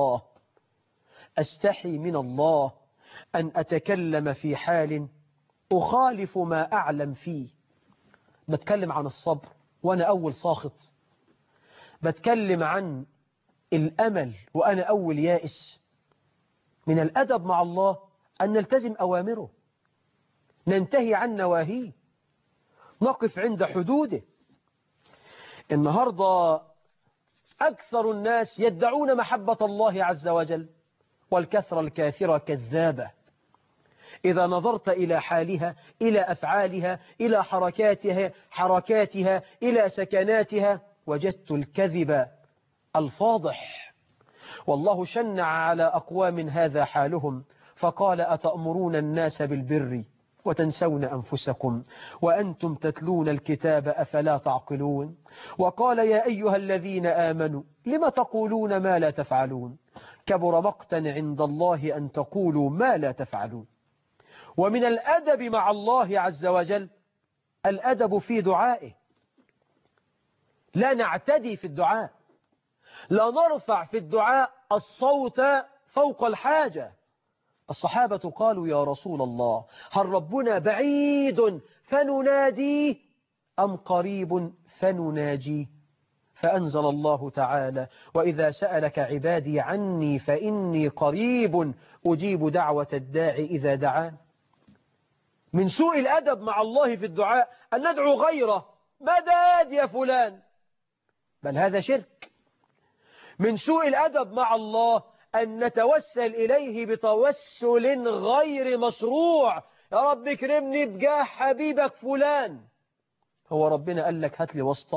من الله أن أتكلم في حال أخالف ما أعلم فيه. بتكلم عن الصبر وأنا أول ساخط، بتكلم عن الأمل وأنا أول يائس. من الأدب مع الله أن نلتزم أوامره، ننتهي عن نواهيه، نقف عند حدوده. النهاردة أكثر الناس يدعون محبة الله عز وجل، والكثرة الكاثرة كذابة. إذا نظرت إلى حالها، إلى أفعالها، إلى حركاتها، إلى سكناتها، وجدت الكذب الفاضح. والله شنع على أقوام هذا حالهم فقال أتأمرون الناس بالبر وتنسون أنفسكم وأنتم تتلون الكتاب أفلا تعقلون. وقال يا أيها الذين آمنوا لم تقولون ما لا تفعلون كبر مقتا عند الله أن تقولوا ما لا تفعلون. ومن الأدب مع الله عز وجل الأدب في دعائه، لا نعتدي في الدعاء، لا نرفع في الدعاء الصوت فوق الحاجة. الصحابة قالوا يا رسول الله هل ربنا بعيد فنناديه أم قريب فنناجيه؟ فأنزل الله تعالى وإذا سألك عبادي عني فإني قريب أجيب دعوة الداعي إذا دعان. من سوء الأدب مع الله في الدعاء أن ندعو غيره مدد يا فلان، بل هذا شرك. من سوء الأدب مع الله أن نتوسل إليه بتوسل غير مشروع. يا رب اكرمني بجاه حبيبك فلان. هو ربنا قال لك هات لي واسطة؟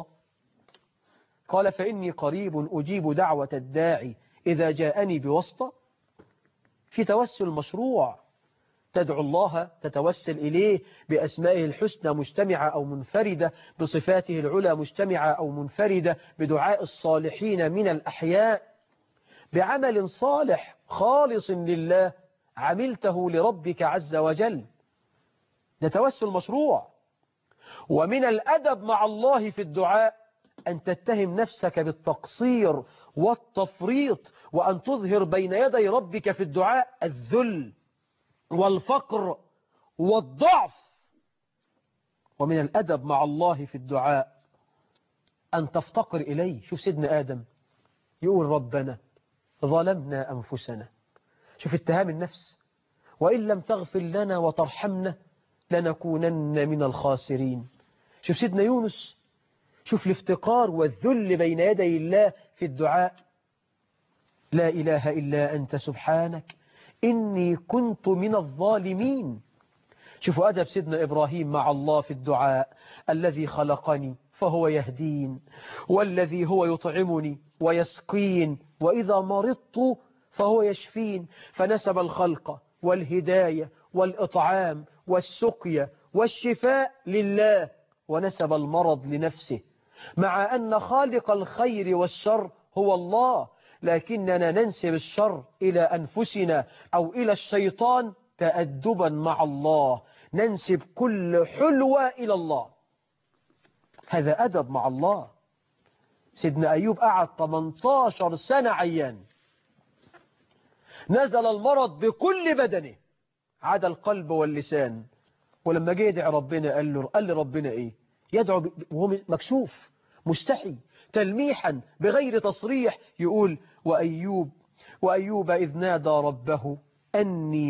قال فإني قريب أجيب دعوة الداعي إذا جاءني بواسطة. في توسل مشروع، تدعو الله تتوسل إليه بأسمائه الحسنى مجتمعة أو منفردة، بصفاته العلى مجتمعة أو منفردة، بدعاء الصالحين من الأحياء، بعمل صالح خالص لله عملته لربك عز وجل. ده توسل مشروع. ومن الأدب مع الله في الدعاء أن تتهم نفسك بالتقصير والتفريط، وأن تظهر بين يدي ربك في الدعاء الذل والفقر والضعف. ومن الأدب مع الله في الدعاء أن تفتقر إليه. شوف سيدنا آدم يقول ربنا ظلمنا أنفسنا، شوف اتهام النفس، وإن لم تغفر لنا وترحمنا لنكونن من الخاسرين. شوف سيدنا يونس، شوف الافتقار والذل بين يدي الله في الدعاء، لا إله إلا أنت سبحانك إني كنت من الظالمين. شوفوا أدب سيدنا إبراهيم مع الله في الدعاء، الذي خلقني فهو يهدين، والذي هو يطعمني ويسقين، وإذا مرضت فهو يشفين. فنسب الخلق والهداية والإطعام والسقيا والشفاء لله، ونسب المرض لنفسه، مع أن خالق الخير والشر هو الله، لكننا ننسب الشر إلى أنفسنا أو إلى الشيطان تأدبا مع الله، ننسب كل حلوة إلى الله. هذا أدب مع الله. سيدنا أيوب قعد 18 سنة عيان، نزل المرض بكل بدنه عدا القلب واللسان، ولما جه يدعي ربنا قال لي ربنا إيه؟ يدعو وهو مكشوف مستحي تلميحا بغير تصريح، يقول وأيوب إذ نادى ربه أني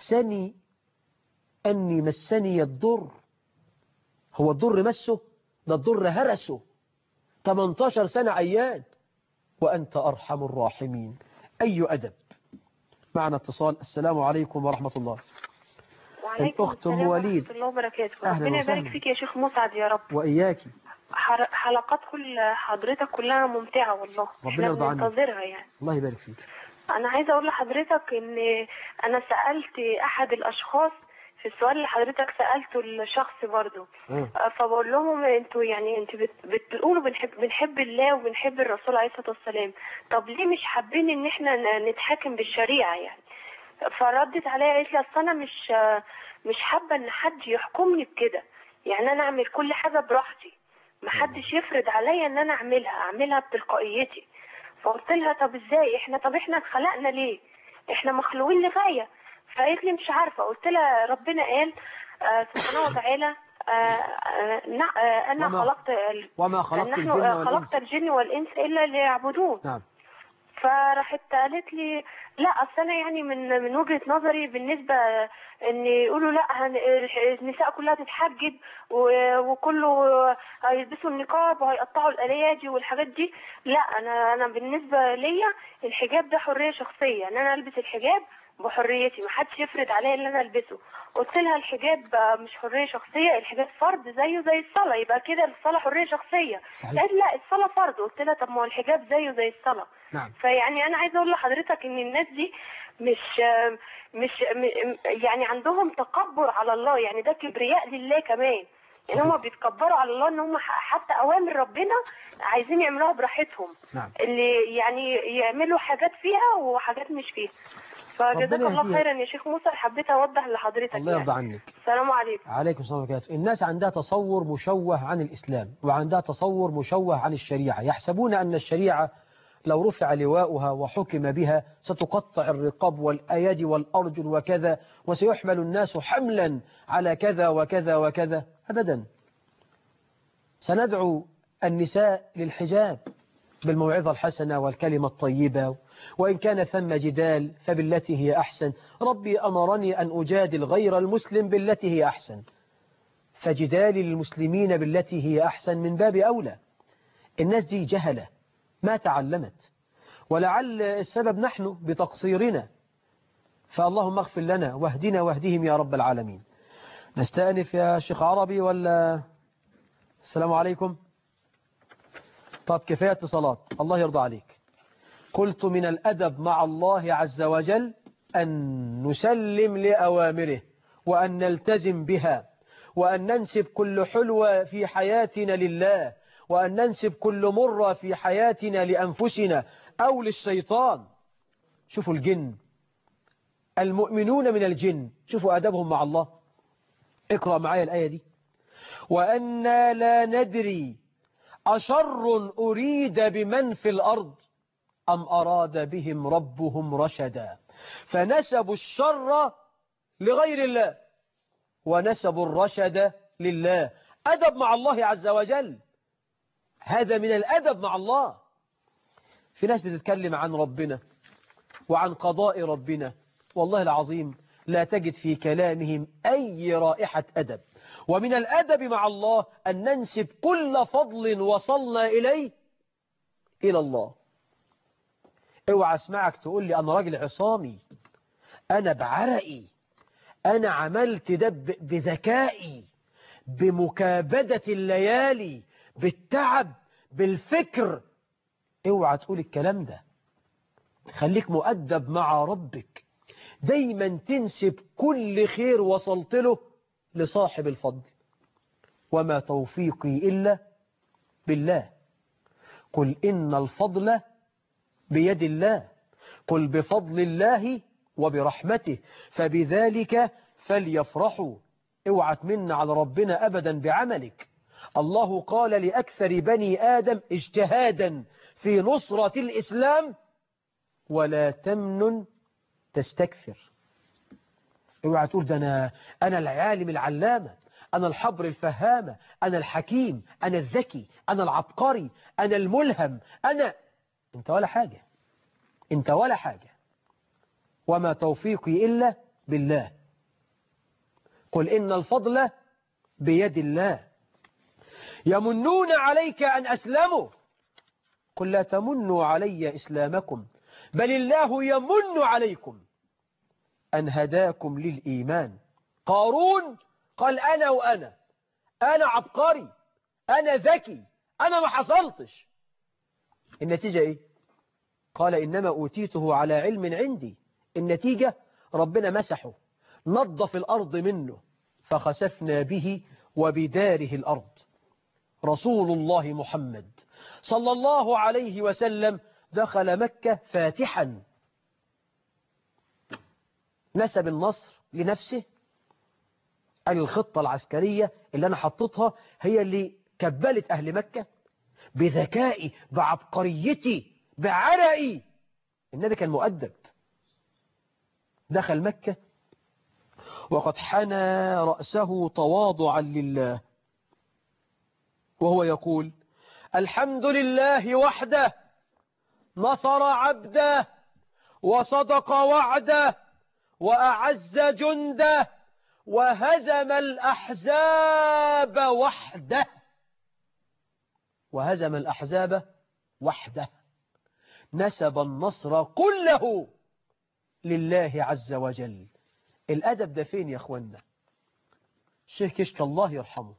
مسني الضر. هو الضر مسه؟ ده الضر هرسه. 18 سنة عيان وأنت أرحم الراحمين. أي أدب. معنا اتصال. السلام عليكم ورحمة الله. وعليكم السلام ورحمة الله وبركاته. ربنا يبارك فيك يا شيخ مسعد يا رب. وإياكي. حلقات حضرتك كلها ممتعة والله. ربنا يرضى عنك. بننتظرها يعني. الله يبارك فيك. أنا عايزة أقول لحضرتك إن أنا سألت أحد الأشخاص في السؤال اللي حضرتك سألته الشخص برضه، فبقول لهم انتوا بتقولوا بنحب الله وبنحب الرسول عليه الصلاة والسلام، طب ليه مش حابين ان احنا نتحاكم بالشريعة يعني؟ فردت عليا قالت لي اصل انا مش حابة ان حد يحكمني بكده، يعني انا اعمل كل حاجة براحتي، محدش يفرض عليا ان انا اعملها بتلقائيتي. فقلت لها طب ازاي احنا اتخلقنا ليه؟ احنا مخلوقين لغاية. فقالت لي مش عارفة. قلت لها ربنا قال سبحانه وتعالى أنا خلقت الجن والإنس إلا ليعبدون. نعم. فراحت قالت لي لا أصل أنا يعني من وجهة نظري بالنسبة إن يقولوا لا النساء كلها تتحجب وكله هيلبسوا النقاب وهيقطعوا الأيادي والحاجات دي، لا أنا بالنسبة ليا الحجاب ده حرية شخصية، إن أنا ألبس الحجاب بحريتي، محدش يفرض عليا اللي انا البسه. قلت لها الحجاب مش حريه شخصيه، الحجاب فرض زيه زي الصلاه، يبقى كده الصلاه حريه شخصيه. قالت لا الصلاه فرض. قلت لها طب ما هو الحجاب زيه زي الصلاه. نعم. فيعني انا عايزه اقول لحضرتك ان الناس دي مش يعني عندهم تكبر على الله، يعني ده كبرياء لله كمان، ان هم بيتكبروا على الله، ان هم حتى اوامر ربنا عايزين يعملوها براحتهم. نعم. اللي يعني يعملوا حاجات فيها وحاجات مش فيها. فجزاك الله خيرا يا شيخ موسى، حبيت اوضح لحضرتك. الله يرضى عنك. السلام عليكم. عليكم السلام ورحمة الله. الناس عندها تصور مشوه عن الإسلام، وعندها تصور مشوه عن الشريعة، يحسبون أن الشريعة لو رفع لواؤها وحكم بها ستقطع الرقاب والأيدي والأرجل وكذا، وسيحمل الناس حملا على كذا وكذا وكذا. أبدا. سندعو النساء للحجاب بالموعظة الحسنة والكلمة الطيبة، وإن كان ثم جدال فبالتي هي أحسن. ربي أمرني أن أجادل غير المسلم بالتي هي أحسن، فجدالي للمسلمين بالتي هي أحسن من باب أولى. الناس دي جهلة ما تعلمت، ولعل السبب نحن بتقصيرنا، فاللهم اغفر لنا واهدنا واهدهم يا رب العالمين. نستأنف يا شيخ عربي ولا؟ السلام عليكم. طب كفاية اتصالات، الله يرضى عليك. قلت من الأدب مع الله عز وجل أن نسلم لأوامره وأن نلتزم بها، وأن ننسب كل حلوة في حياتنا لله، وأن ننسب كل مرة في حياتنا لأنفسنا أو للشيطان. شوفوا الجن، المؤمنون من الجن، شوفوا أدبهم مع الله. اقرأ معايا الآية دي. وأنا لا ندري أشر أريد بمن في الأرض أم أراد بهم ربهم رشدا، فنسبوا الشر لغير الله ونسبوا الرشد لله. أدب مع الله عز وجل، هذا من الأدب مع الله. في ناس بتتكلم عن ربنا وعن قضاء ربنا، والله العظيم لا تجد في كلامهم أي رائحة أدب. ومن الأدب مع الله أن ننسب كل فضل وصلنا إليه إلى الله. اوعى اسمعك تقول لي أنا راجل عصامي، أنا بعرقي، أنا عملت ده بذكائي، بمكابدة الليالي، بالتعب، بالفكر. اوعى تقول الكلام ده. خليك مؤدب مع ربك، دايما تنسب كل خير وصلت له لصاحب الفضل. وما توفيقي إلا بالله. قل إن الفضل بيد الله، قل بفضل الله وبرحمته فبذلك فليفرحوا. اوعى تمن على ربنا أبدا بعملك. الله قال لأكثر بني آدم اجتهادا في نصرة الإسلام: ولا تمنن تستكثر. اوعى تقول ده أنا العالم العلامة، أنا الحبر الفهامة، أنا الحكيم، أنا الذكي، أنا العبقري، أنا الملهم، أنت ولا حاجة، أنت ولا حاجة. وما توفيقي إلا بالله. قل إن الفضل بيد الله. يمنون عليك أن أسلموا، قل لا تمنوا علي إسلامكم بل الله يمن عليكم أن هداكم للإيمان. قارون قال أنا عبقري، أنا ذكي، أنا ما حصلتش. النتيجة إيه؟ قال إنما أوتيته على علم عندي. النتيجة ربنا مسحه، نظف الأرض منه، فخسفنا به وبداره الأرض. رسول الله محمد صلى الله عليه وسلم دخل مكة فاتحا، نسب النصر لنفسه. قال الخطة العسكرية اللي أنا حطيتها هي اللي كبلت أهل مكة بذكائي، بعبقريتي، بعرقي. النبي كان مؤدب. دخل مكة وقد حنى رأسه تواضعا لله، وهو يقول: الحمد لله وحده نصر عبده وصدق وعده وأعز جنده وهزم الأحزاب وحده. وهزم الأحزاب وحده. نسب النصر كله لله عز وجل. الأدب ده فين يا أخوانا؟ الشيخ كشك الله يرحمه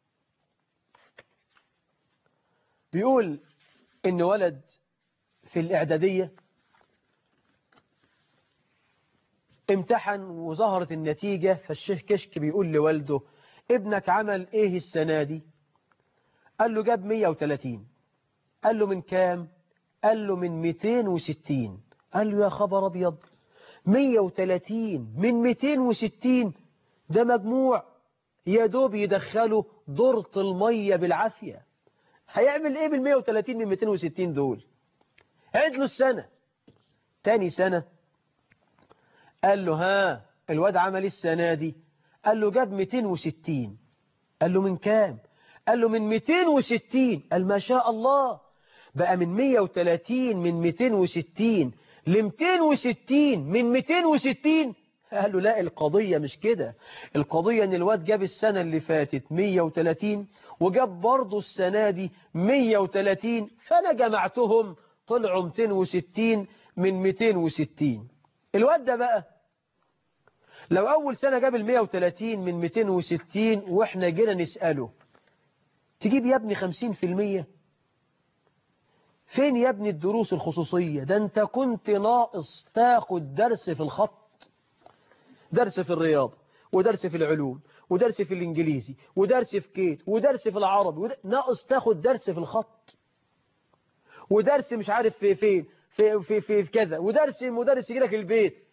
بيقول إن ولد في الإعدادية امتحن وظهرت النتيجة، فالشيخ كشك بيقول لوالده: ابنك عمل ايه السنة دي؟ قال له جاب 130. قال له من كام؟ قال له من 260. قال له يا خبر ابيض، 130 من 260 ده مجموع يا دوب يدخله دورة المية بالعافية. هيعمل ايه بال 130 من 260 دول؟ عيد له السنة. تاني سنة قال له ها الواد عمل السنة دي؟ قال له جاب 260. قال له من كام؟ قال له من 260. قال ما شاء الله، بقى من 130 من 260 ل 260 من 260. قال له لا، القضية مش كده، القضية ان الواد جاب السنة اللي فاتت 130 وجاب برضه السنة دي 130، فأنا جمعتهم طلعوا 260 من 260. الواد ده بقى لو أول سنة جاب 130 من 260 وإحنا جينا نسأله تجيب يا ابني 50%؟ فين يا ابني الدروس الخصوصية؟ ده أنت كنت ناقص تاخد درس في الخط، درس في الرياضة، ودرس في العلوم، ودرس في الإنجليزي، ودرس في كيت، ودرس في العربي، ناقص تاخد درس في الخط، ودرس مش عارف في فين في كذا، ودرس المدرس يجي لك البيت.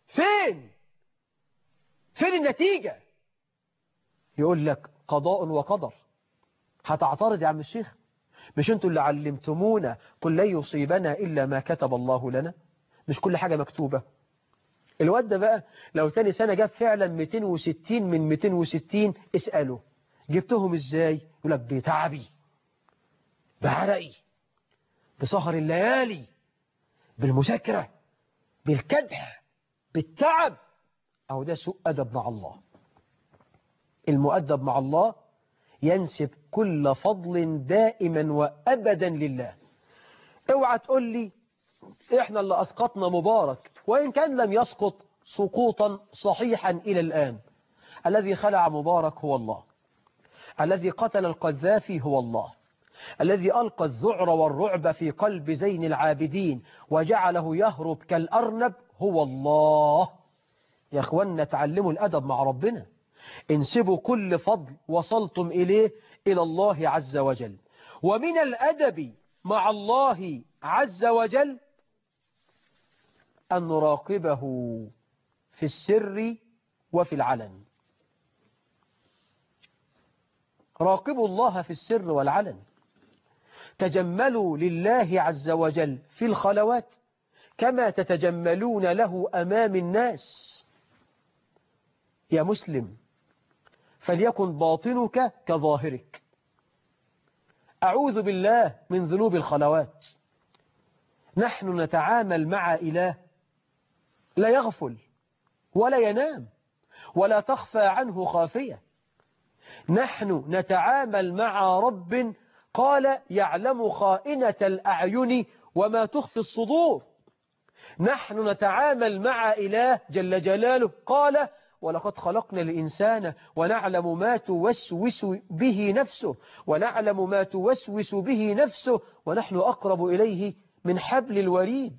فين النتيجة؟ يقول لك قضاء وقدر. هتعترض يا عم الشيخ؟ مش انتوا اللي علمتمونا قل لن يصيبنا إلا ما كتب الله لنا؟ مش كل حاجة مكتوبة؟ الواد ده بقى لو تاني سنة جاب فعلا 260 من 260، اسأله جبتهم ازاي؟ يقول لك بتعبي، بعرقي، بسهر الليالي، بالمذاكرة، بالكدح، بالتعب. أو ده سوء أدب مع الله. المؤدب مع الله ينسب كل فضل دائما وأبدا لله. اوعى تقول لي احنا اللي أسقطنا مبارك، وإن كان لم يسقط سقوطا صحيحا إلى الآن. الذي خلع مبارك هو الله، الذي قتل القذافي هو الله، الذي ألقى الذعر والرعب في قلب زين العابدين وجعله يهرب كالأرنب هو الله. يا أخوانا تعلموا الأدب مع ربنا، انسبوا كل فضل وصلتم إليه إلى الله عز وجل. ومن الأدب مع الله عز وجل أن نراقبه في السر وفي العلن. راقبوا الله في السر والعلن، تجملوا لله عز وجل في الخلوات كما تتجملون له أمام الناس. يا مسلم، فليكن باطنك كظاهرك. أعوذ بالله من ذنوب الخلوات. نحن نتعامل مع إله لا يغفل ولا ينام ولا تخفى عنه خافية. نحن نتعامل مع رب قال يعلم خائنة الأعين وما تخفي الصدور. نحن نتعامل مع إله جل جلاله قال ولقد خلقنا الإنسان ونعلم ما توسوس به نفسه ونعلم ما توسوس به نفسه ونحن أقرب إليه من حبل الوريد.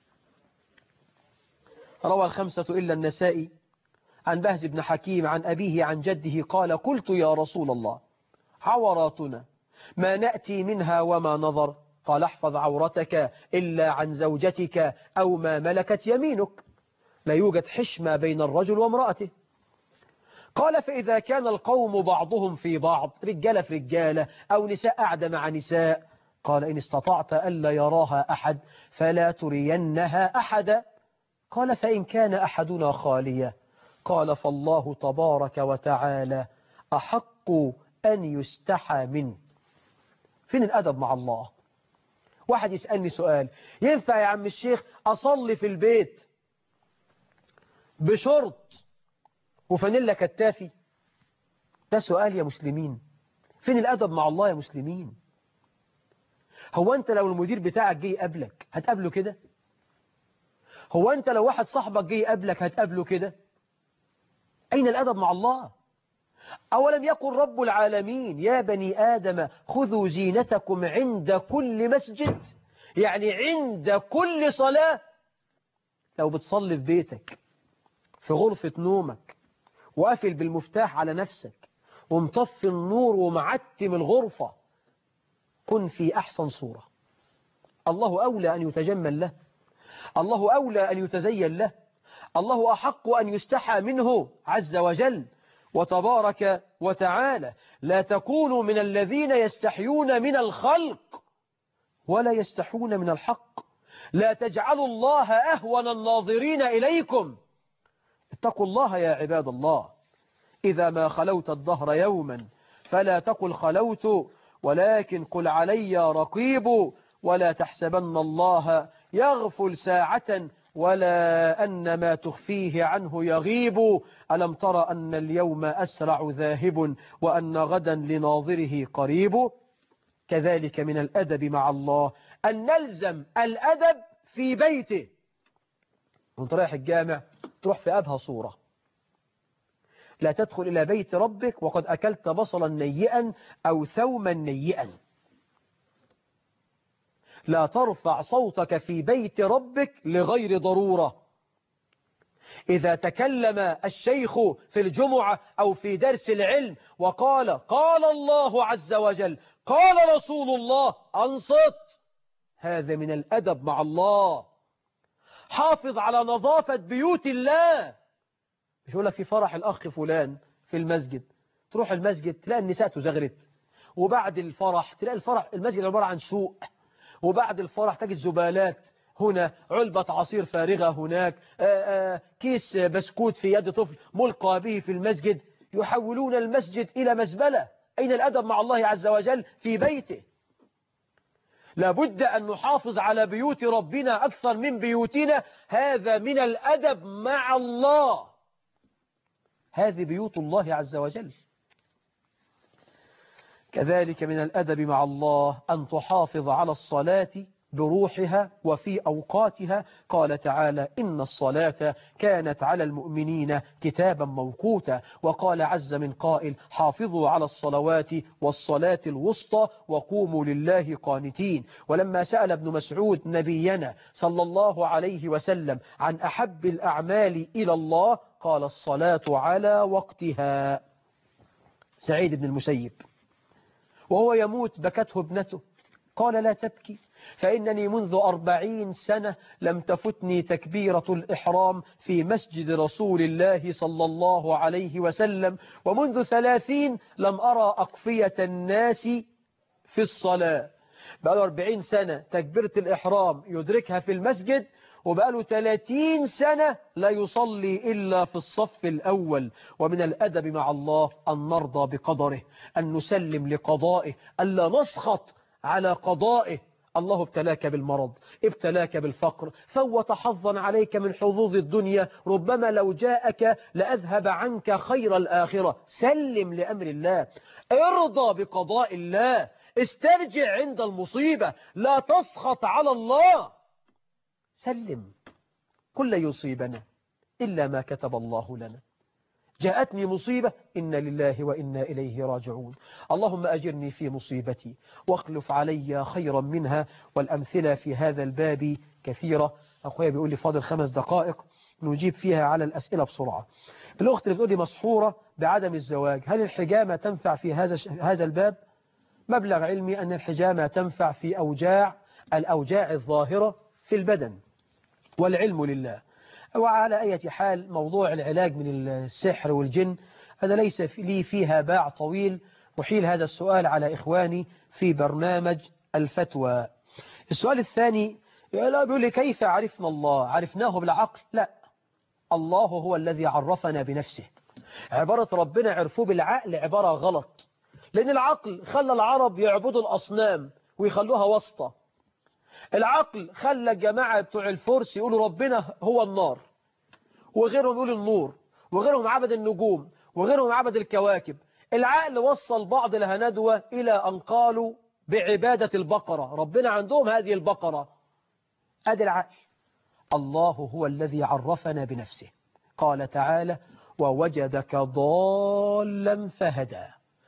روى الخمسة إلا النسائي عن بهز بن حكيم عن أبيه عن جده قال قلت يا رسول الله عوراتنا ما نأتي منها وما نظر؟ قال احفظ عورتك إلا عن زوجتك أو ما ملكت يمينك. لا يوجد حشمة بين الرجل وامرأته. قال فإذا كان القوم بعضهم في بعض، رجالة في رجالة أو نساء قاعدة مع نساء، قال إن استطعت ألا يراها أحد فلا ترينها أحدا. قال فإن كان أحدنا خاليا، قال فالله تبارك وتعالى أحق أن يستحى منه. فين الأدب مع الله؟ واحد يسألني سؤال، ينفع يا عم الشيخ أصلي في البيت بشرط وفانيلا كتافي؟ ده سؤال يا مسلمين. فين الأدب مع الله يا مسلمين؟ هو أنت لو المدير بتاعك جاي يقابلك هتقابله كده؟ هو أنت لو واحد صاحبك جاي يقابلك هتقابله كده؟ أين الأدب مع الله؟ أولم يقل رب العالمين يا بني آدم خذوا زينتكم عند كل مسجد، يعني عند كل صلاة. لو بتصلي في بيتك في غرفة نومك وقافل بالمفتاح على نفسك ومطفي النور ومعتم الغرفة، كن في أحسن صورة. الله أولى أن يتجمل له، الله أولى أن يتزين له، الله أحق أن يستحى منه عز وجل وتبارك وتعالى. لا تكونوا من الذين يستحيون من الخلق ولا يستحون من الحق. لا تجعلوا الله أهون الناظرين إليكم. اتقوا الله يا عباد الله. إذا ما خلوت الدهر يوما فلا تقل خلوت، ولكن قل علي رقيب. ولا تحسبن الله يغفل ساعة ولا أن ما تخفيه عنه يغيب. ألم تر أن اليوم أسرع ذاهب وأن غدا لناظره قريب. كذلك من الأدب مع الله أن نلزم الأدب في بيته. وانت رايح الجامع تروح في أبهى صورة. لا تدخل إلى بيت ربك وقد أكلت بصلا نيئا أو ثوما نيئا. لا ترفع صوتك في بيت ربك لغير ضرورة. إذا تكلم الشيخ في الجمعة أو في درس العلم وقال قال الله عز وجل قال رسول الله، أنصت. هذا من الأدب مع الله. حافظ على نظافة بيوت الله. مش يقول لك في فرح الأخ فلان في المسجد، تروح المسجد تلاقي النساء تزغرت، وبعد الفرح تلاقي المسجد عبارة عن سوق، وبعد الفرح تجد زبالات هنا، علبة عصير فارغة هناك، كيس بسكوت في يد طفل ملقى به في المسجد. يحولون المسجد إلى مزبلة. أين الأدب مع الله عز وجل في بيته؟ لابد أن نحافظ على بيوت ربنا أكثر من بيوتنا. هذا من الأدب مع الله. هذه بيوت الله عز وجل. كذلك من الأدب مع الله أن تحافظ على الصلاة بروحها وفي أوقاتها. قال تعالى إن الصلاة كانت على المؤمنين كتابا موقوتا. وقال عز من قائل حافظوا على الصلوات والصلاة الوسطى وقوموا لله قانتين. ولما سأل ابن مسعود نبينا صلى الله عليه وسلم عن أحب الأعمال إلى الله قال الصلاة على وقتها. سعيد بن المسيب وهو يموت بكته ابنته، قال لا تبكي فإنني منذ 40 سنة لم تفتني تكبيرة الإحرام في مسجد رسول الله صلى الله عليه وسلم، ومنذ 30 لم أرى أقفية الناس في الصلاة. بقاله 40 سنة تكبيرة الإحرام يدركها في المسجد، وبقاله 30 سنة لا يصلي إلا في الصف الأول. ومن الأدب مع الله أن نرضى بقدره، أن نسلم لقضائه، ألا نسخط على قضائه. الله ابتلاك بالمرض، ابتلاك بالفقر، فوت حظا عليك من حظوظ الدنيا، ربما لو جاءك لأذهب عنك خير الآخرة. سلم لأمر الله، ارضى بقضاء الله، استرجع عند المصيبة، لا تسخط على الله. سلم، كل يصيبنا إلا ما كتب الله لنا. جاءتني مصيبة، إن لله وإنا إليه راجعون. اللهم أجرني في مصيبتي واخلف علي خيرا منها. والأمثلة في هذا الباب كثيرة. أخويا بيقول لي فاضل 5 دقائق نجيب فيها على الأسئلة بسرعة. الأخت اللي بتقول لي مسحورة بعدم الزواج، هل الحجامة تنفع في هذا الباب؟ مبلغ علمي أن الحجامة تنفع في الأوجاع الظاهرة في البدن، والعلم لله. وعلى أي حال موضوع العلاج من السحر والجن هذا ليس لي فيها باع طويل، وحيل هذا السؤال على إخواني في برنامج الفتوى. السؤال الثاني بيقول لي كيف عرفنا الله؟ عرفناه بالعقل؟ لا، الله هو الذي عرفنا بنفسه. عبارة ربنا عرفوه بالعقل عبارة غلط، لأن العقل خلى العرب يعبدوا الأصنام ويخلوها واسطة. العقل خلى الجماعة بتوع الفرس يقولوا ربنا هو النار، وغيرهم يقول النور، وغيرهم عبد النجوم، وغيرهم عبد الكواكب. العقل وصل بعض الهندوة إلى أن قالوا بعبادة البقرة، ربنا عندهم هذه البقرة. أدي العقل. الله هو الذي عرفنا بنفسه، قال تعالى ووجدك ضالا فهدى،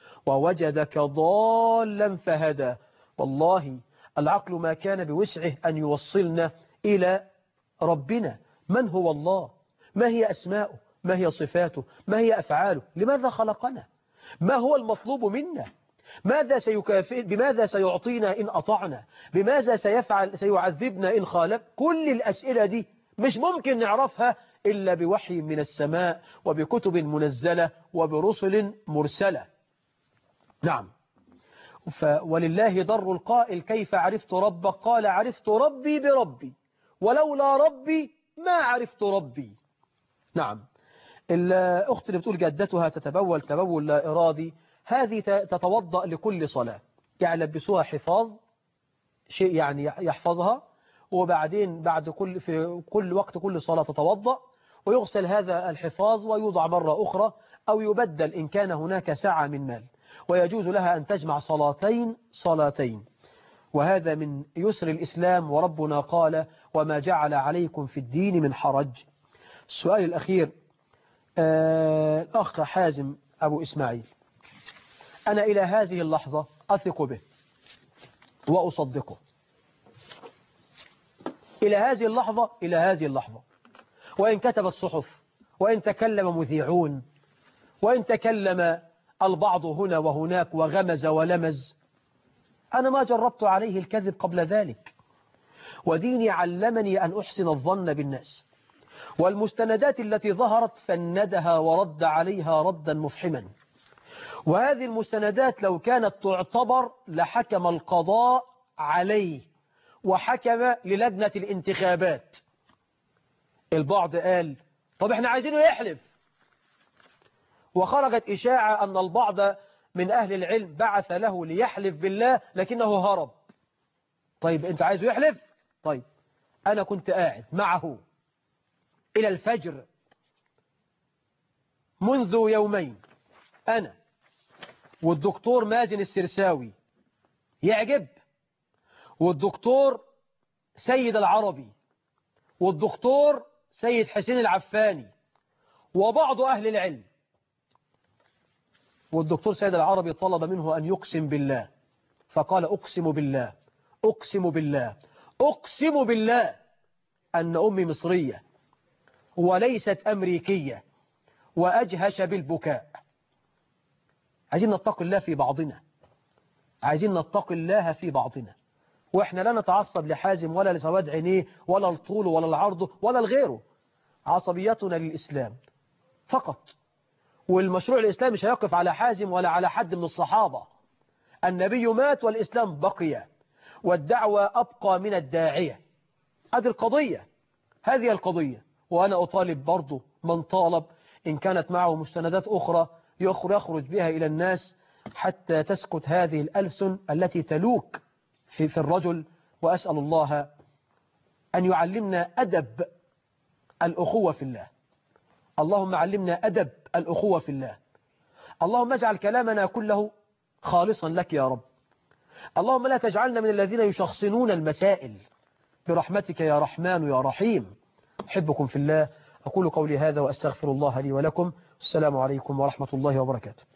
ووجدك ضالا فهدى. والله العقل ما كان بوسعه أن يوصلنا إلى ربنا. من هو الله؟ ما هي أسماؤه؟ ما هي صفاته؟ ما هي أفعاله؟ لماذا خلقنا؟ ما هو المطلوب منا؟ ماذا سيكافئ؟ بماذا سيعطينا إن أطعنا؟ بماذا سيعذبنا إن خالف؟ كل الأسئلة دي مش ممكن نعرفها إلا بوحي من السماء، وبكتب منزلة، وبرسل مرسلة. نعم. ولله ضر القائل كيف عرفت ربك؟ قال عرفت ربي بربي، ولولا ربي ما عرفت ربي. نعم. الأخت اللي بتقول جدتها تتبول تبول لا إرادي، هذه تتوضأ لكل صلاة، يعني لبسوها حفاظ، شيء يعني يحفظها، وبعدين بعد في كل وقت كل صلاة تتوضأ، ويغسل هذا الحفاظ ويوضع مرة أخرى، أو يبدل إن كان هناك سعة من مال، ويجوز لها أن تجمع صلاتين. وهذا من يسر الإسلام، وربنا قال وما جعل عليكم في الدين من حرج. السؤال الأخير الأخ حازم أبو إسماعيل، أنا إلى هذه اللحظة أثق به وأصدقه، إلى هذه اللحظة، وإن كتبت صحف، وإن تكلم مذيعون، وإن تكلم البعض هنا وهناك وغمز ولمز، أنا ما جربت عليه الكذب قبل ذلك، وديني علمني أن أحسن الظن بالناس. والمستندات التي ظهرت فندها ورد عليها ردا مفحما، وهذه المستندات لو كانت تعتبر لحكم القضاء عليه وحكم للجنة الانتخابات. البعض قال طب احنا عايزينه يحلف، وخرجت إشاعة أن البعض من أهل العلم بعث له ليحلف بالله لكنه هرب. طيب أنت عايزه يحلف؟ طيب أنا كنت قاعد معه إلى الفجر منذ يومين، أنا والدكتور مازن السرساوي يعجب، والدكتور سيد العربي، والدكتور سيد حسين العفاني، وبعض أهل العلم. والدكتور سيد العربي طلب منه أن يقسم بالله، فقال أقسم بالله أقسم بالله أقسم بالله أن أمي مصرية وليست أمريكية، وأجهش بالبكاء. عايزين نتقي الله في بعضنا، عايزين نتقي الله في بعضنا. وإحنا لا نتعصب لحازم ولا لسواد عينيه ولا لطوله ولا لعرضه ولا لغيره. عصبيتنا للإسلام فقط. والمشروع الإسلامي مش هيقف على حازم ولا على حد من الصحابة. النبي مات والإسلام بقي، والدعوة أبقى من الداعية. هذه القضية، هذه القضية. وأنا أطالب برضو من طالب إن كانت معه مستندات أخرى يخرج بها إلى الناس حتى تسكت هذه الألسن التي تلوك في الرجل. وأسأل الله أن يعلمنا أدب الأخوة في الله. اللهم علمنا أدب الأخوة في الله. اللهم اجعل كلامنا كله خالصا لك يا رب. اللهم لا تجعلنا من الذين يشخصنون المسائل، برحمتك يا رحمن يا رحيم. أحبكم في الله. أقول قولي هذا وأستغفر الله لي ولكم. السلام عليكم ورحمة الله وبركاته.